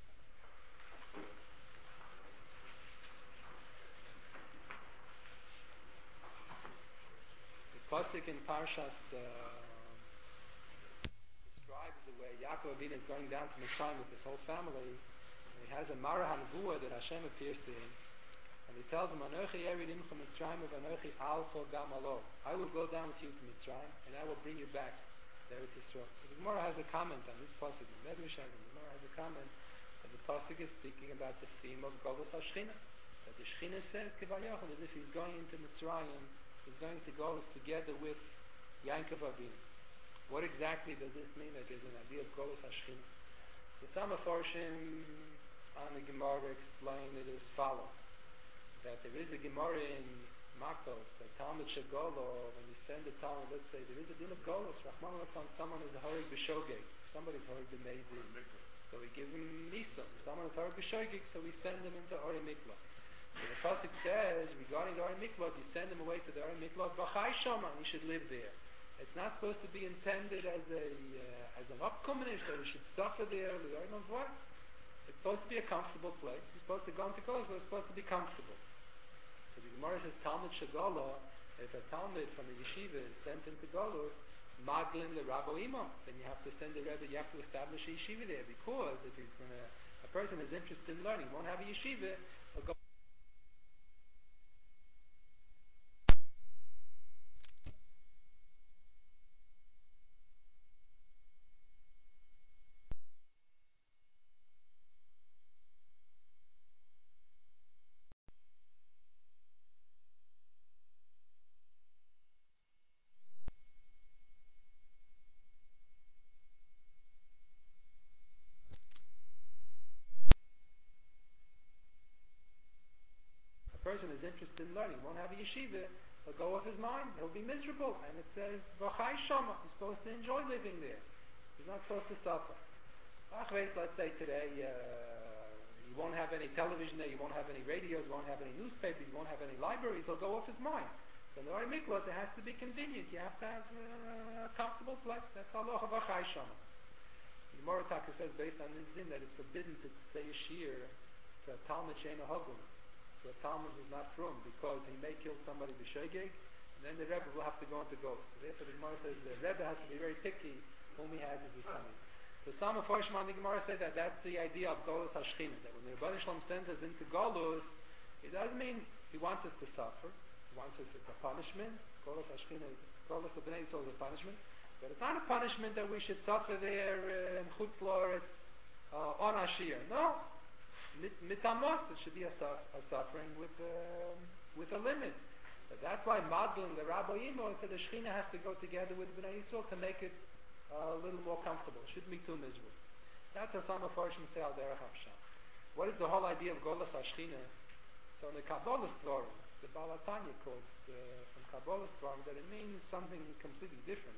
Pasuk in Parshas uh, describes the way Yaakov Avinu is going down to Mitzrayim with his whole family, and he has a Marah Hanavua that Hashem appears to him, and he tells him, "Anochi Erid Imcha Mitzrayim, Anochi Alcho Gam Alo." I will go down with you to Mitzrayim, and I will bring you back there with Yisrael. The Gemara has a comment on this pasuk. The Medrash has the Gemara has a comment that the pasuk is speaking about the theme of Golus Hashchina. That the Shechina says Kivayachal as if he's going into Mitzrayim. He's going to go together with Yaakov Avinu. What exactly does this mean? That there's an idea of Golus Hashchina. So some Aforshim on the Gemara explain it as follows: that there is a Gemara in Makos that Talmud Shegolo, when you send a Talmud, let's say there is a din of Golus. Rahman Rafan, someone is a Horig B'Shogeg. Somebody's Horig B'Meidi. So we give him Misa. Someone is Horig B'Shogeg, so we send him into Ori Mikla. So the pasuk says regarding the Ori Miklot, you send him away to the Ori Miklot, B'chai Shama, he should live there. It's not supposed to be intended as a uh, as an upcominish that he should suffer there. What? It's supposed to be a comfortable place. He's supposed to go into Golos, but it's supposed to be comfortable. So the Gemara says Talmud Shagala. If a Talmud from the yeshiva is sent into Golos, Maglin the Rabbo Imam, then you have to send the Rebbe. You have to establish a yeshiva there, because if he's gonna, a person is interested in learning, won't have a yeshiva. He'll go person is interested in learning, won't have a yeshiva, he'll go off his mind, he'll be miserable. And it says, V'chai Shama, he's supposed to enjoy living there. He's not supposed to suffer. Achreis, let's say today, uh, you won't have any television there, you won't have any radios, you won't have any newspapers, you won't have any libraries, he'll go off his mind. So in the Ori Miklot, it has to be convenient. You have to have uh, a comfortable place. That's halacha V'chai Shama. The Gemara Taka says, based on this din, that it's forbidden to say a shir to a Talmud Sheina Hagum, to a Talmud who's not from, because he may kill somebody b'shogeg, and then the Rebbe will have to go on to go. So therefore the Gemara says the Rebbe has to be very picky whom he has as his Talmud. So some of Horshim on the Gemara say that that's the idea of Golus Hashchina, that when the Rebbe Shalom sends us into Golus, it doesn't mean he wants us to suffer. He wants us, it's a punishment. Golus Hashchina, Golus of Bnei Yisrael is a punishment. But it's not a punishment that we should suffer there uh, in Chutz La'aretz uh, on Ashir. No. Mitamos, it should be a, a suffering with um, with a limit. So that's why Maglin, the Rabbi Imo, said the Shechina has to go together with Bnei Yisrael to make it uh, a little more comfortable. It shouldn't be too miserable. That's how some of Farshim say al derech Hashem. What is the whole idea of Golus Hashchina? So in the Kabbalah Svarim, the Balatanya quotes uh, from Kabbalah Svarim that it means something completely different.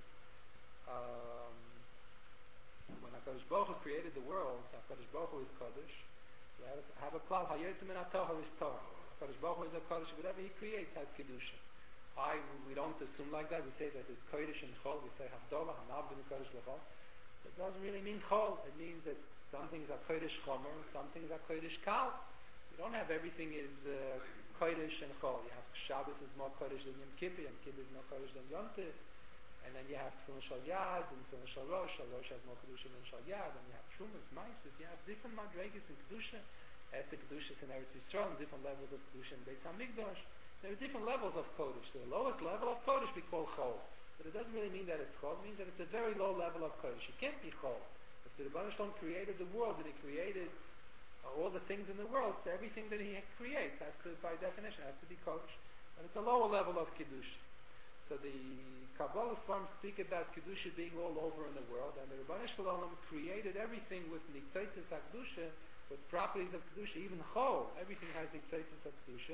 Um, when HaKadosh Baruch Hu created the world, HaKadosh Baruch Hu is Kodesh. You have a klal, hayotzim min hatohar is Torah. HaKadosh Baruch Hu is a Kodesh, whatever he creates has Kedusha. I, we don't assume like that. We say that it's Kodesh and Chol. We say Havdolah, Hanav bin Kodesh L'chol. It doesn't really mean Chol. It means that some things are Kodesh Chomer, some things are Kodesh Kal. You don't have everything is uh, Kodesh and Chol. You have Shabbos is more Kodesh than Yom Kippur, Yom Kippur is more Kodesh than Yom Tov. And then you have Tefillin Shal Yad, and Tefillin Shal Rosh. Shal Rosh has more Kedusha than Shal Yad. And you have Trumas, Maisus. You have different Madregas in Kedusha. As the Kedushas in Eretz Yisrael, and different levels of Kedusha in Beis HaMikdash. There are different levels of Kodesh. The lowest level of Kodesh we call Chol. But it doesn't really mean that it's Chol. It means that it's a very low level of Kodesh. It can't be Chol. If the Rebbeinu Shalom created the world, and he created uh, all the things in the world, so everything that he creates has to, by definition, has to be Kodesh. And it's a lower level of Kedusha. So the Kabbalah forms speak about Kedusha being all over in the world, and the Rebbeinu Shalom created everything with Nitzaitis HaKedusha, with properties of Kedusha, even Chol, everything has Nitzaitis of Kedusha.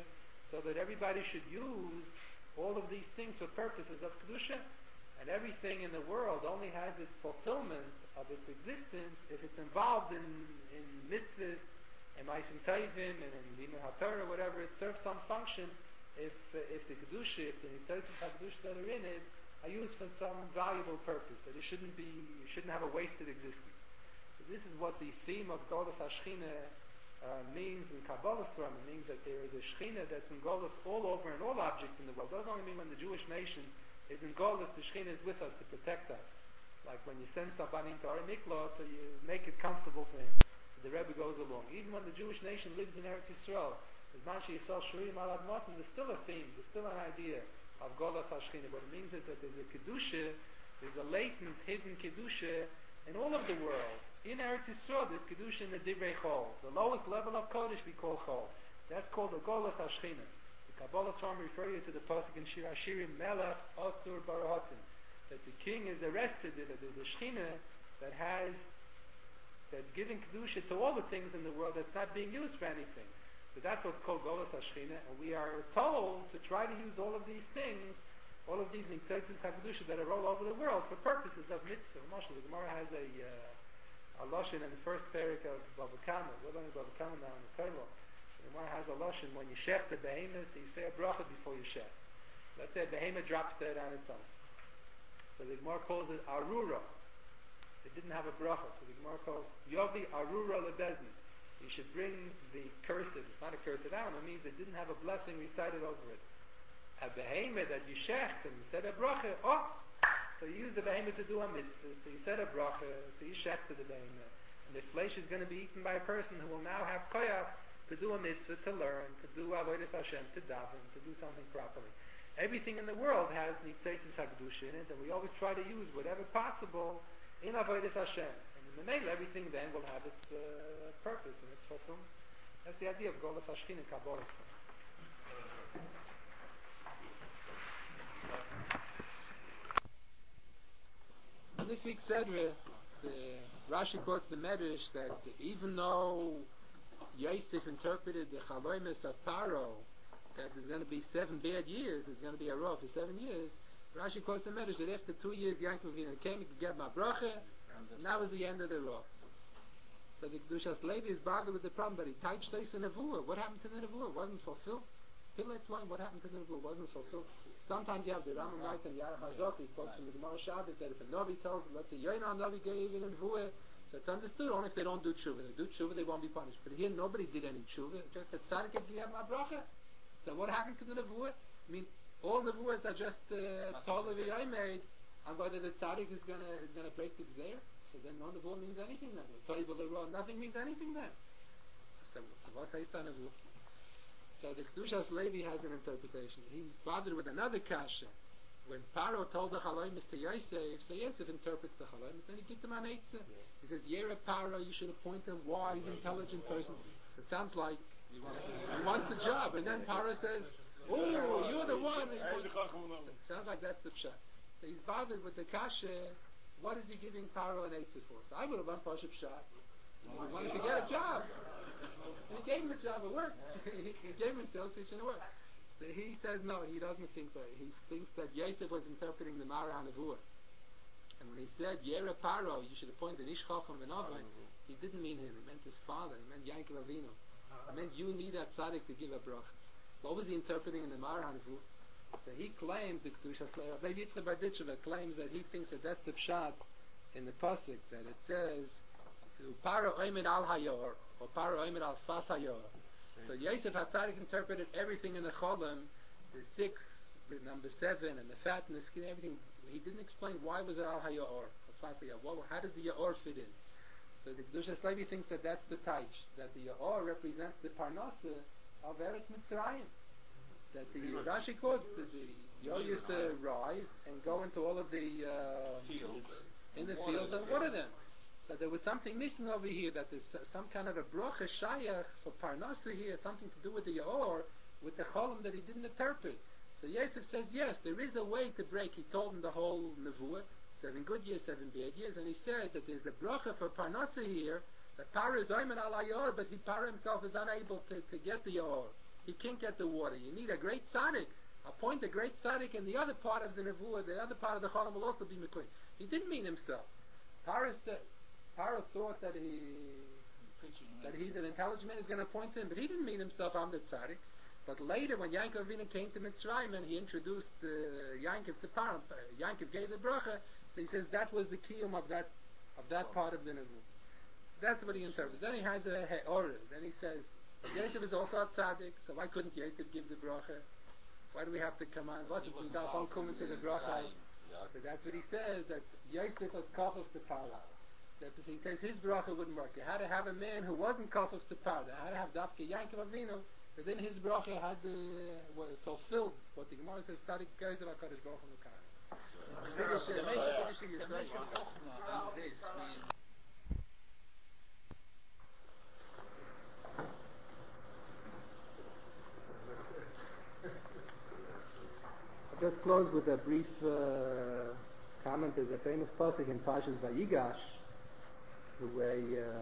so that everybody should use all of these things for purposes of Kedusha, and everything in the world only has its fulfillment of its existence if it's involved in, in mitzvahs, and Ma'asim Tovim, and in Limud HaTorah, whatever, it serves some function if uh, if the Kedusha, if the Nitzotzim HaKedusha that are in it are used for some valuable purpose, that it shouldn't be, it shouldn't have a wasted existence. So this is what the theme of Golus HaShechina uh, means in Kabbalah Stram. It means that there is a Shechina that's in Golus all over in all objects in the world. It doesn't only mean when the Jewish nation is in Golus, the Shechina is with us to protect us. Like when you send somebody into Ari Miklot, so you make it comfortable for him. So the Rebbe goes along. Even when the Jewish nation lives in Eretz Yisrael, as Manshi Yisrael Shurim Al Admotim, there's still a theme, there's still an idea of Golus HaShechina. What it means is that there's a Kedusha, there's a latent, hidden Kedusha in all of the world. In Eretz Yisrael, there's Kedusha in the Divrei Chol. The lowest level of Kodesh we call Chol. That's called the Golus HaShechina. The Kabbalah Sram refer you to the pasuk in Shir Hashirim, Melech Asur Barahatim, that the king is arrested, that there's a Shechina that has, that's giving Kedusha to all the things in the world that's not being used for anything. So that's what's called Golus HaShechina, and we are told to try to use all of these things, all of these Nitzotzis HaKedusha that are all over the world for purposes of mitzvah. Mashal, the Gemara has a uh, a lashon in the first parak of Bava Kama. We're learning Bava Kama now in the Torah. The Gemara has a lashon when you shech the behemoth, so you say a bracha before you shech. Let's say a behemoth drops dead on its own. So the Gemara calls it arura. It didn't have a bracha, so the Gemara calls yovi arura lebezni. You should bring the cursed, it's not a cursed animal, it means it didn't have a blessing recited over it. A behemoth that you shecht and you said a bracha, oh! So you use the behemoth to do a mitzvah, so you said a bracha, so you shecht to the behemoth. And the flesh is going to be eaten by a person who will now have koyach to do a mitzvah, to learn, to do avodas Hashem, to daven, to do something properly. Everything in the world has Nitzotzis HaKedusha in it, and we always try to use whatever possible in avodas Hashem. In the mail, everything then will have its uh, purpose and its fulfillment. That's the idea of Golus HaShechina in Kabbalah. In this week's Sedra, the Rashi quotes the Medrash that even though Yosef interpreted the Chalomis of Paro, that there's going to be seven bad years, there's going to be a row for seven years, Rashi quotes the Medrash that after two years Yankov Avinu came, he could get my bracha, and that was the end of the row. So the Kedushas Levi is bothered with the problem that he touched this in Nevuah. What happened to the Nevuah? It wasn't fulfilled. Till it's one, what happened to the Nevuah? It wasn't fulfilled. Sometimes you have the Rambam right and Yarach HaZok, he quotes from the Gemara Shabbos that if a Navi tells them, let's say, Yoina Navi gave in Nevuah, so it's understood only if they don't do tshuva. If they do tshuva, they won't be punished. But here, nobody did any tshuva. Just that Tzaddik had to have my bracha. So what happened to the Nevuah? I mean, all Nevuahs are just Tola V'yai made on whether the Tzaddik is going is gonna break the Gzeir. So then no Nevuah means anything then. Nothing means anything then. So what is the Nevuah? So the Kedushas Levi has an interpretation. He's bothered with another kasha. When Paro told the Chalomis to Yosef, so Yosef interprets the Chalomis, then he gives him an eitzah. He says, Yera Paro, you should appoint a wise, intelligent person. It sounds like he wants the job. And then Paro says, oh, you're the one. It sounds like that's the pshat. So he's bothered with the kasha. What is he giving Paro an eitzah for? So I would have done Pashup Pshat. He wanted to get a job. And he gave him a job, it worked. He gave him sales teaching, it worked. So he says no, he doesn't think that. He thinks that Yosef was interpreting the Mara HaNevuah. And when he said, Yera Paro, you should appoint an Ish Chacham V'Navai, he didn't mean him, he meant his father, he meant Yankov Avinu. It meant you need that tzaddik to give a bracha. What was he interpreting in the Mara HaNevuah? So he claims, the Kedushas Levi, maybe Yitzchak Barditcheva claims that he thinks that that's the pshat in the pasuk, that it says, Paro Oimid Al Hayor, or Paro Oimid Al Sfas Hayor. So Yosef HaTzadik interpreted everything in the Cholim, the six, the number seven, and the fat and the skin, everything. He didn't explain why was it Al Hayor, or Sfas Hayor. Well, how does the Yaor fit in? So the Kedushas Levi thinks that that's the Taich, that the Yaor represents the Parnasa of Eretz Mitzrayim. That the Rashi quotes that the Yaor used to rise and go into all of the uh, fields, in the fields and water them. So there was something missing over here, that there's some kind of a brocha shayach for Parnasa here, something to do with the Yaor, with the Cholim that he didn't interpret. So Yosef says, yes, there is a way to break. He told him the whole Nevuah, seven good years, seven bad years, and he said that there's a brocha for Parnasa here, that Paro is Oymen al Yaor, but he, Paro himself is unable to, to get the Yaor. he can't get the water. You need a great tzaddik. Appoint a great tzaddik, and the other part of the nevuah, the other part of the cholam will also be mekuyim. He didn't mean himself. Paro Paro thought that he that he's an intelligent man, he's going to appoint him, but he didn't mean himself. I'm the tzaddik. But later, when Yankov Avinu came to Mitzrayim and he introduced uh, Yankov to Paro, uh, Yankov gave the bracha. So he says that was the kiyum of that of that part of the nevuah. That's what he interprets. Then he has a order. Then he says, Yosef is also a tzaddik, so why couldn't Yosef give the bracha? Why do we have to come on? What did you don't come into the bracha? But that's what he says, that Yosef was kafuf to Paro. That he says his bracha wouldn't work. You had to have a man who wasn't kafuf to Paro. You had to have Dafke Yankov Avinu, but then his bracha had uh, was fulfilled. What the Gemara says, tzaddik goes of HaKadosh Baruch Hu Mekayim. Finish it. Finish it. Finish it. Just close with a brief uh, comment. There's a famous pasuk in Parshas Vayigash, where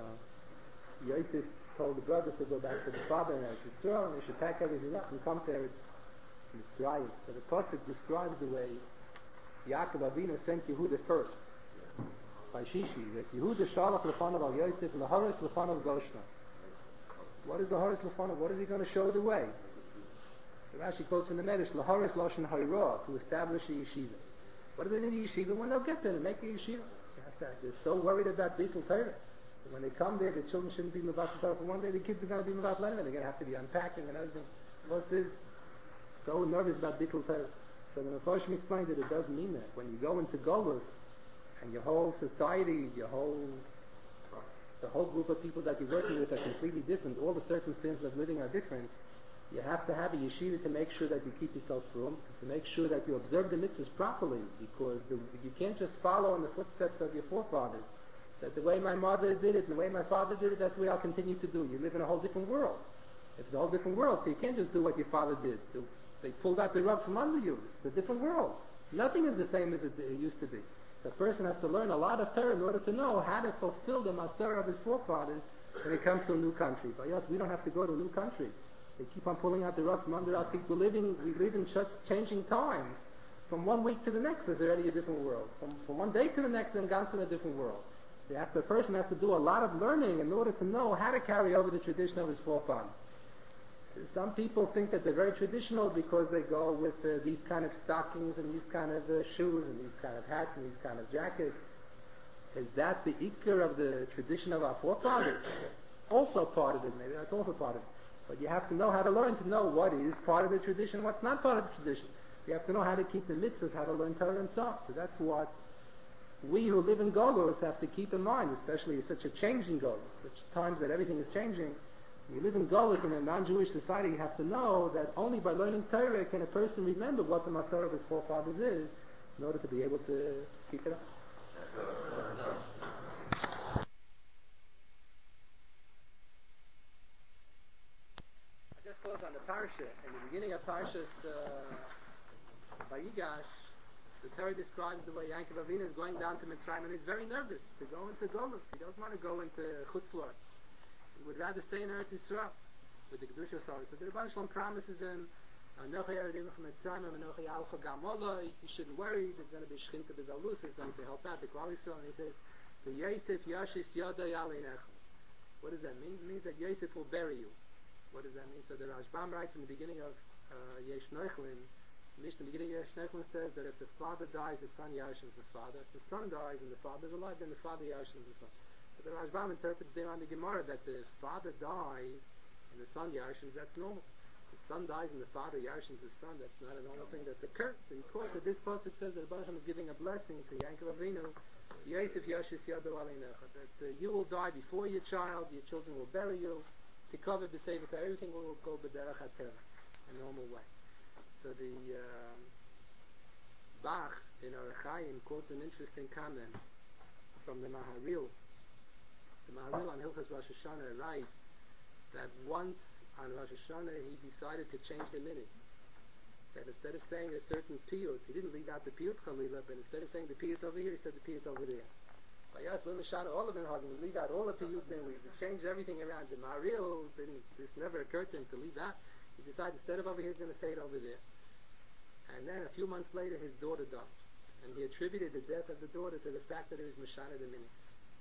uh, Yosef told the brothers to go back to the father and Eretz Yisrael, and they should pack everything up and come to Eretz Mitzrayim. So the pasuk describes the way Yaakov Avinu sent Yehuda first by Shishi. There's Yehuda Shalach Lefanav Al Yosef Laharis Lefanav Goshna. What is Laharis Lefanav? What is he going to show the way? The Rashi quotes in the Medrash, Laharis Lashon Hairah, to establish a yeshiva. What do they need a yeshiva? When they'll get there and make a yeshiva. They're so worried about Bittul Torah. When they come there, the children shouldn't be Mevat Torah. For one day, the kids are going to be Mevat Lenin. They're going to have to be unpacking and everything. What's this? So nervous about Bittul Torah. So the Mefarshim explained that it doesn't mean that. When you go into Golus, and your whole society, your whole, the whole group of people that you're working with are completely different. All the circumstances of living are different. You have to have a yeshiva to make sure that you keep yourself from, to make sure that you observe the mitzvahs properly, because the, you can't just follow in the footsteps of your forefathers. That the way my mother did it and the way my father did it, that's the way I'll continue to do. You live in a whole different world. It's a whole different world, so you can't just do what your father did. They pulled out the rug from under you. It's a different world. Nothing is the same as it used to be. So a person has to learn a lot of Torah in order to know how to fulfill the Masorah of his forefathers when it comes to a new country. But yes, we don't have to go to a new country. They keep on pulling out the rug from under our feet. We're living, we live in such changing times. From one week to the next, there's already a different world. From, from one day to the next, then Gans in a different world. You have to, the person has to do a lot of learning in order to know how to carry over the tradition of his forefathers. Some people think that they're very traditional because they go with uh, these kind of stockings and these kind of uh, shoes and these kind of hats and these kind of jackets. Is that the ikar of the tradition of our forefathers? Also part of it, maybe that's also part of it. But you have to know how to learn to know what is part of the tradition, what's not part of the tradition. You have to know how to keep the mitzvahs, how to learn Torah and stuff. So that's what we who live in Golus have to keep in mind, especially in such a changing Golus, such times that everything is changing. When you live in Golus in a non-Jewish society, you have to know that only by learning Torah can a person remember what the Masorah of his forefathers is in order to be able to keep it up. Just close on the parsha. In the beginning of Parshas uh, Vayigash, the Torah describes the way Yaakov Avinu is going down to Mitzrayim, and he's very nervous to go into Golus. He doesn't want to go into Chutz La'aretz. He would rather stay in Eretz Yisrael with the Kedusha Sorry. So the Rebbe Shalom promises him, "Anochi Yeredim from Mitzrayim, Anochi Alcha Gamoloi." You shouldn't worry. There's going to be Shchinta B'Zalus. He's going to help out the Klal Yisrael. And he says, "The Yosef Yashis Yodai Aleinecha." What does that mean? It means that Yosef will bury you. What does that mean? So the Rashbam writes in the beginning of uh, Yesh Neuchlin, the Mishnah in the beginning of Yesh Neuchlin says that if the father dies, the son yarshins the father. If the son dies and the father is alive, then the father yarshins the son. So the Rashbam interprets there on the Gemara that the father dies and the son yarshins, that's normal. The son dies and the father yarshins the son, that's not a normal thing, that's a curse. So of course, that this pasuk says that the Baruch is giving a blessing to Yaakov Avinu, Yosef Yashis Yado Aleinecha, that uh, you will die before your child, your children will bury you. To cover the Sefer Torah, everything will go b'derech HaTorah, a normal way. So the uh, Bach in Orach Chaim quotes an interesting comment from the Maharil. The Maharil on Hilchos Rosh Hashanah writes that once on Rosh Hashanah he decided to change the minute. That instead of saying a certain piyut, he didn't leave out the piyut chalila, but instead of saying the piyut over here, he said the piyut over there. By us, when we shot all of them, we leave out all the piyut, then we changed everything around. The Maharil, this never occurred to him to leave out. He decided instead of over here, he's going to say it over there. And then a few months later, his daughter died. And he attributed the death of the daughter to the fact that it was Mishana the Minik.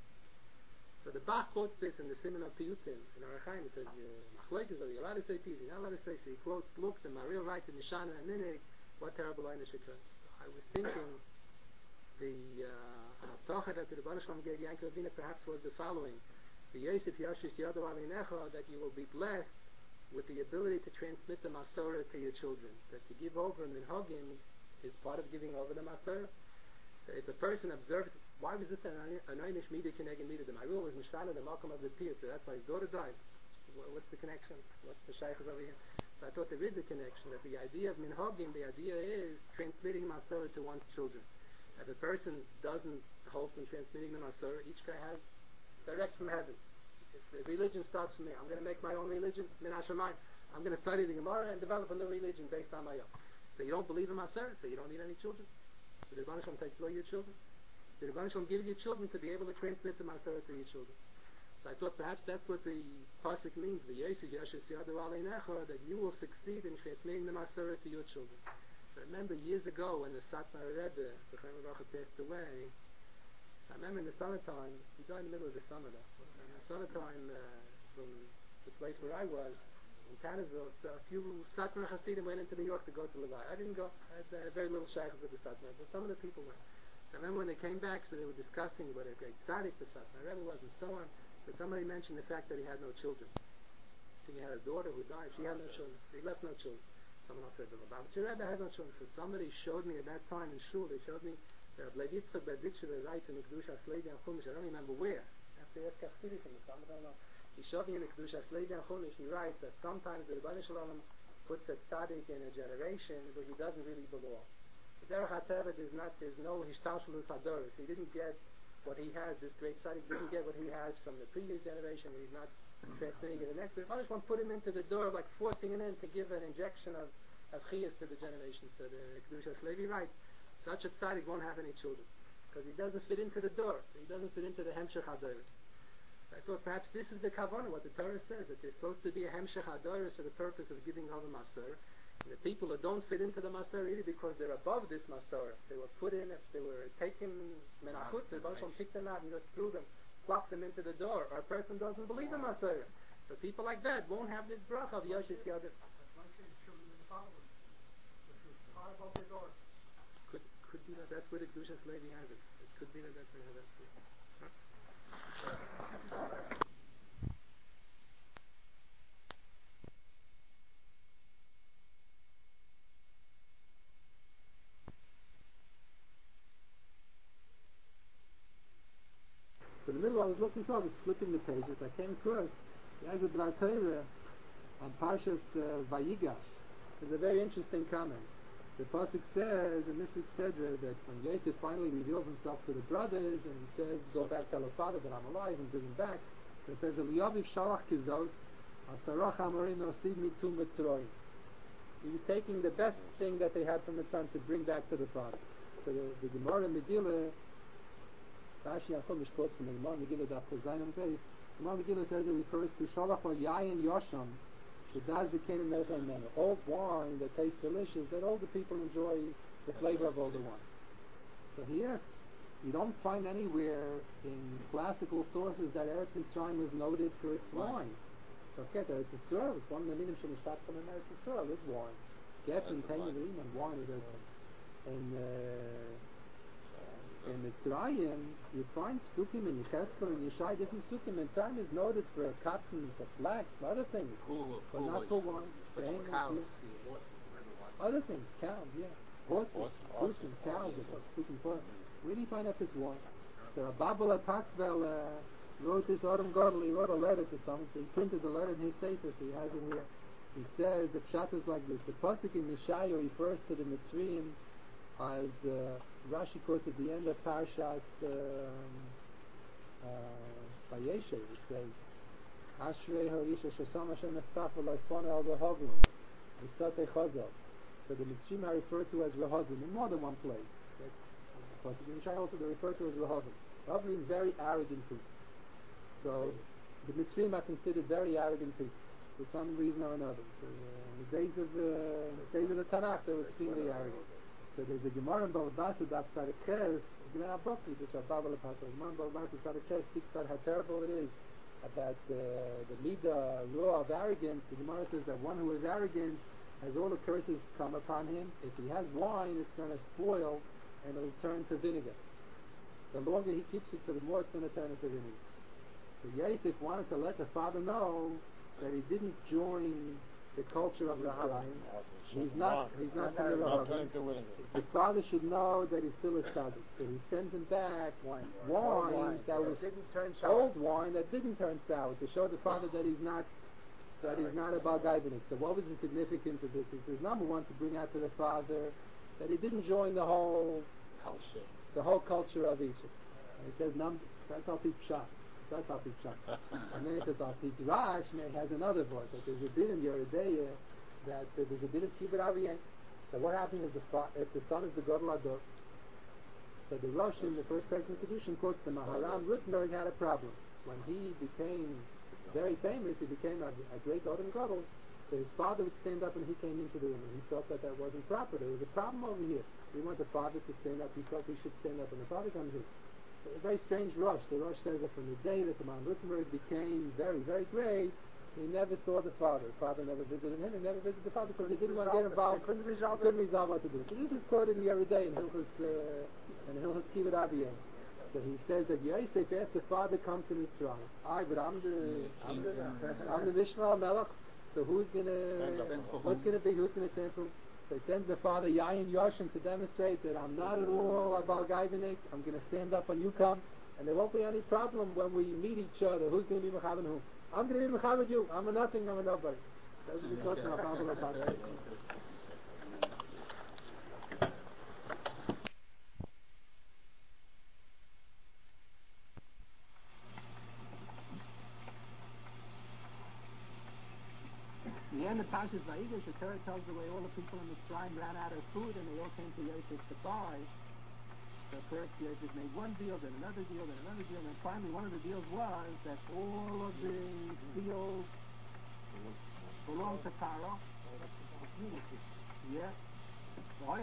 So the Bach quotes this in the Siman of Piyutim, in Arachaim. It says, Machlokes, are you allowed to say Piyutim? You're not allowed to say, so he quotes, look, the Mario writes in Mishana and Minik, what terrible einish occurs. I was thinking, the Haftocha that the Rebbeinu Shalom gave Yankov Avinu perhaps was the following: the Yosef Yashis Yadu Alinecha, that you will be blessed with the ability to transmit the Masorah to your children. That to give over minhagim is part of giving over the Masorah. If a person observed, why was this an einish midah keneged midah? The Marul was Mishana, the Malcolm of the Pir, so that's why his daughter died. What's the connection? What's the shaykhs over here? So I thought there is a connection, that the idea of minhagim, the idea is transmitting Masorah to one's children. If a person doesn't hold from transmitting the Masorah, each guy has direct from heaven. If the religion starts from me, I'm going to make my own religion, min hashamayim. I'm going to study the Gemara and develop a new religion based on my own. So you don't believe in Masorah, so you don't need any children. So the Rebbeinu Shalom takes away your children. The Rebbeinu Shalom gives you children to be able to transmit the Masorah to your children. So I thought perhaps that's what the pasuk means, the Yosef Yashis Yadu Alinecha, that you will succeed in transmitting the Masorah to your children. I remember years ago when the Satmar Rebbe, the Chaim Baruch passed away. I remember in the summertime, he died in the middle of the summer though. In the summertime, uh, from the place where I was, in Tannersville, so a few Satmar Hasidim went into New York to go to Levi. I didn't go. I had uh, very little shaykhs with the Satmar, but some of the people went. So I remember when they came back, so they were discussing what a great tzaddik the Satmar Rebbe was and so on. But somebody mentioned the fact that he had no children. I think he had a daughter who died. She had no children. He left no children. Someone else said, but your Rebbe had no children. So somebody showed me at that time in shul, they showed me that Rabbi Yitzchak Berditcher writes in the Kedusha Sleidi and Chumash, I don't remember where. I have to ask Chassidim, I don't know. He showed me in the Kedusha Sleidi and Chumash, he writes that sometimes the Rebbeinu Shalom puts a tzaddik in a generation where he doesn't really belong. The Derech HaTeva, there's not, there's no Hishtalshalut Hadoros. He didn't get what he has, this great tzaddik didn't get what he has from the previous generation, and he's not transmitting it to the next. The Rebbeinu Shalom put him into the door, like forcing him in to give an injection of of chiyas to the generation. So the Kedusha Levi writes, such a tzaddik won't have any children because he doesn't fit into the door. He doesn't fit into the hemshech hadoros. I thought perhaps this is the kavanah, what the Torah says, that there's supposed to be a hemshech hadoros for the purpose of giving over Masorah. And the people who don't fit into the Masorah really because they're above this Masorah. They were put in, if they were taken menachut, the Baruch Shalom kicked them out and just threw them, plopped them into the door. Or a person doesn't believe in Masorah. So people like that won't have this bracha of Yashis Yadu. Could could be that that's where the Kedusha Levi has it. It could be that that's where that's it. Huh? So in the middle I was looking through, I was flipping the pages, I came across the Ezra B'nai Torah on Parshas uh, Vayigash. There's a very interesting comment. The pasuk says in this week's Sedra that when Yosef finally reveals himself to the brothers and he says, go back, tell the father that I'm alive and bring him back, it says, Eliyaviv shalach kizos, asarach amorim osid mitzum mitzroim. He was taking the best thing that they had from the son to bring back to the father. So the, the Gemara Megillah, Rashi Yaakov quotes from the Gemara Megillah, Daf Zayin on base. Gemara Megillah says it refers to shalach or yayin yosham. Shadaz the Canaan Melech manner. Old wine that tastes delicious, that older people enjoy the flavor of older wine. So he asks, you don't find anywhere in classical sources that Eretz Yisrael was noted for its wine. So okay, Eretz Yisrael is one of the minim shemishtat from Eretz Yisrael is wine. Get and Tanya and wine is Eretz. And uh, in Mitzrayim, you find psukim in Yechezkel and Yeshai, different psukim. Mitzrayim is noted for cotton, for flax, for other things, Cool, but cool, not for wine. but Grain, cows, yeah. yeah. Other things, cows, yeah. Horses, Horse- horses, horses, cows, horses. that's psukim for. Where do you find out this wine? So Babel Paxvel uh, wrote this Autumn Godel, he wrote a letter to someone, so he printed the letter in his sefer, so he has it here. He says, the pshat is like this, the pasuk in Yeshaya refers to the Mitzrayim as uh, Rashi quotes at the end of Parashat um, uh, Vayeshev, it says, Ashrei ha'isha shesam Hashem eftach v'loifon el rehovim v'satei chazal. So the Mitzrayim are referred to as rehovim in more than one place. But in Yeshaya also they're referred to as rehovim. Rehovim means very arrogant people. So the Mitzrayim are considered very arrogant people. for some reason or another. So, uh, in the days of uh, the days of the Tanakh, they were extremely arrogant. So there's a Gemara in Bava Basra, Daf Tzadikhes, Gemara Abokli, this is Bava Lepasa. Gemara in Bava Basra, Tzadikhes speaks about how terrible it is about uh, the Midah, law of arrogance. The Gemara says that one who is arrogant has all the curses come upon him. If he has wine, it's going to spoil and it'll turn to vinegar. The longer he keeps it, so the more it's going to turn into vinegar. So Yosef wanted to let the father know that he didn't join the culture of the Mitzrayim. He's not. He's not from the Rahavim. The father should know that he's still a tzaddik. So he sends him back wine, wine, wine that was didn't turn sour. old wine that didn't turn sour to show the father that he's not that he's not a Balgaibanik. So what was the significance of this? He says, number one, to bring out to the father that he didn't join the whole Culture. the whole culture of Egypt. And he says, number that's all people shot. That's how he shot. And then it says, Alpi Drash has another voice, that there's a bit in Yeridea, that uh, there's a bit of Kibbut Aviyah. So what happens if the, fa- if the son is the Gadol Ador? So the Rosh in the first person Kedushin quotes the Maharam Rutenberg had a problem. When he became very famous, he became a, a great Odom Gadol. So his father would stand up and he came into the room, and he felt that that wasn't proper. There was a problem over here. We want the father to stand up. He felt he should stand up, and the father comes in. A very strange Rosh. The Rosh says that from the day that the Maharam Rutenberg became very, very great, he never saw the father. The father never visited him. He never visited the father because he didn't want to get involved. Couldn't resolve couldn't resolve what to do. So this is quoted in every day in Hilchos uh, in Hilchos Kibbut Aviyah. So he says that Yosef asked the father come to Mitzrayim. I, but I'm the I'm the I'm the Mishnah Melech. So who's gonna what's gonna be who's gonna stand for? So he sends the father Yayin Yoshin to demonstrate that I'm not at all a Balgaibanik. I'm going to stand up when you come, and there won't be any problem when we meet each other. Who's going to be Mechavan who? I'm going to be Mechavan you. I'm a nothing. I'm a nobody. That's what he talks about. The end of Parshas Vayigash, the Torah tells the way all the people in Mitzrayim ran out of food and they all came to Yosef to buy. So first Yosef made one deal, then another deal, then another deal, and finally one of the deals was that all of the deals belonged to Pharaoh. Yeah. twenty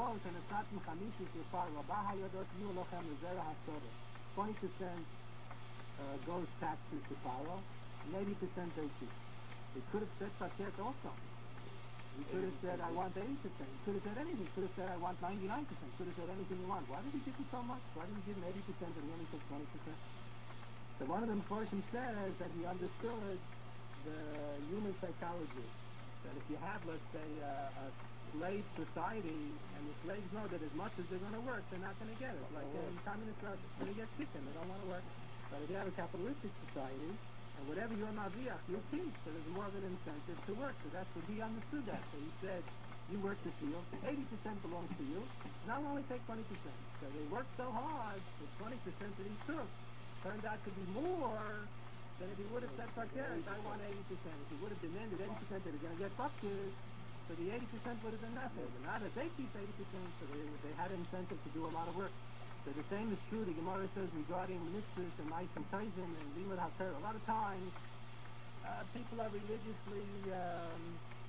percent uh, goes taxes to Pharaoh, and eighty percent they keep. He could have said Saket also. He could have said, I want eighty percent. He could have said anything. He could have said, I want ninety-nine percent. He could have said anything you want. Why did he give you so much? Why did he give him eighty percent and he only took twenty percent? So one of them portions says that he understood the human psychology. That if you have, let's say, uh, a slave society, and the slaves know that as much as they're going to work, they're not going to get it. Like in communist Russia, they get chicken. They don't want to work. But if you have a capitalistic society, and whatever you're maviach, you keep. So there's more of an incentive to work. So that's what he understood that. So he said, you work the field, eighty percent belongs to you, and I'll only take twenty percent. So they worked so hard, the twenty percent that he took turned out to be more than if he would have said, Fakir, I want eighty percent. If he would have demanded eighty percent that he's going to get buckets, so the eighty percent would have been nothing. But now that they keep eighty percent, so they, they had an incentive to do a lot of work. So the same is true, the Gemara says, regarding mitzvahs and nice and taizen and limud haTorah. A lot of times, uh, people are religiously um,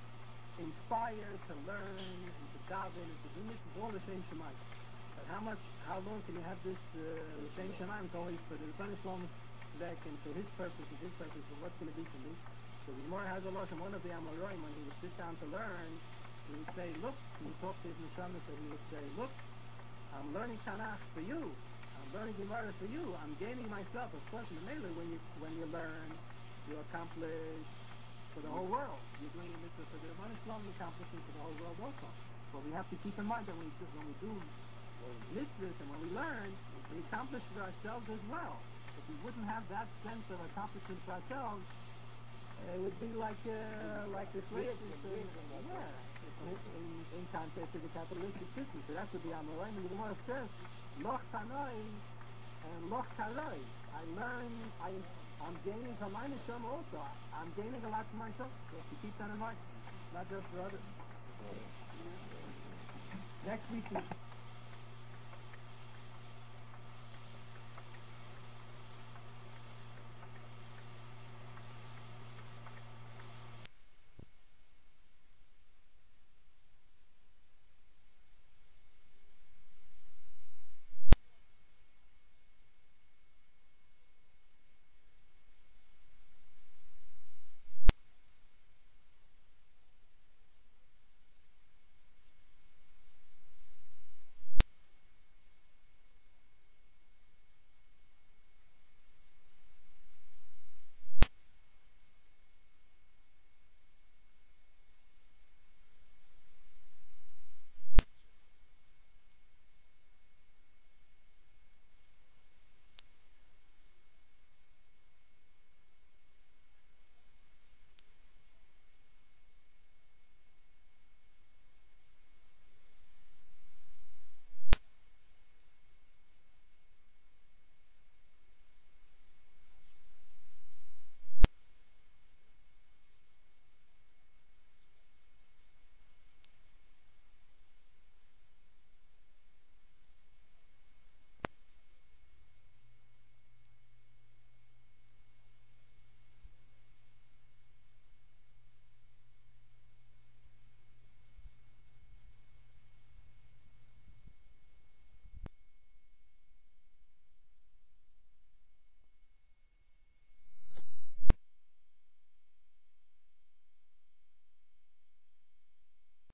inspired to learn and to daven and to do mitzvahs, all the same Shemayim. But how much, how long can you have this uh, the same Shemayim? It's only for the Rebbeinu Shalom Zek and for his purpose and his purpose, and what's going to be for me. So the Gemara has a lot, and one of the Amoraim, when he would sit down to learn, he would say, look, he would talk to his Neshama, so he would say, look, I'm learning Tanakh for you. I'm learning Gemara for you. I'm gaining myself. Of course, in the Mele, when you when you learn, you accomplish for the whole world. You're doing a mitzvah for the Rebbeinu Shalom, accomplishing for the whole world also. But we have to keep in mind that when we do, when we do mitzvahs and when we learn, we accomplish for ourselves as well. If we wouldn't have that sense of accomplishment for ourselves, it would be like uh, like the slave system. Yeah. In, in context of the capitalistic system. So that's what the Amoraim and the Gemara says, Loch Tanoi and Loch Karoi. I learn, I, I'm gaining from my Neshama also. I'm gaining a lot for myself. So to keep that in mind, not just for others. Next week is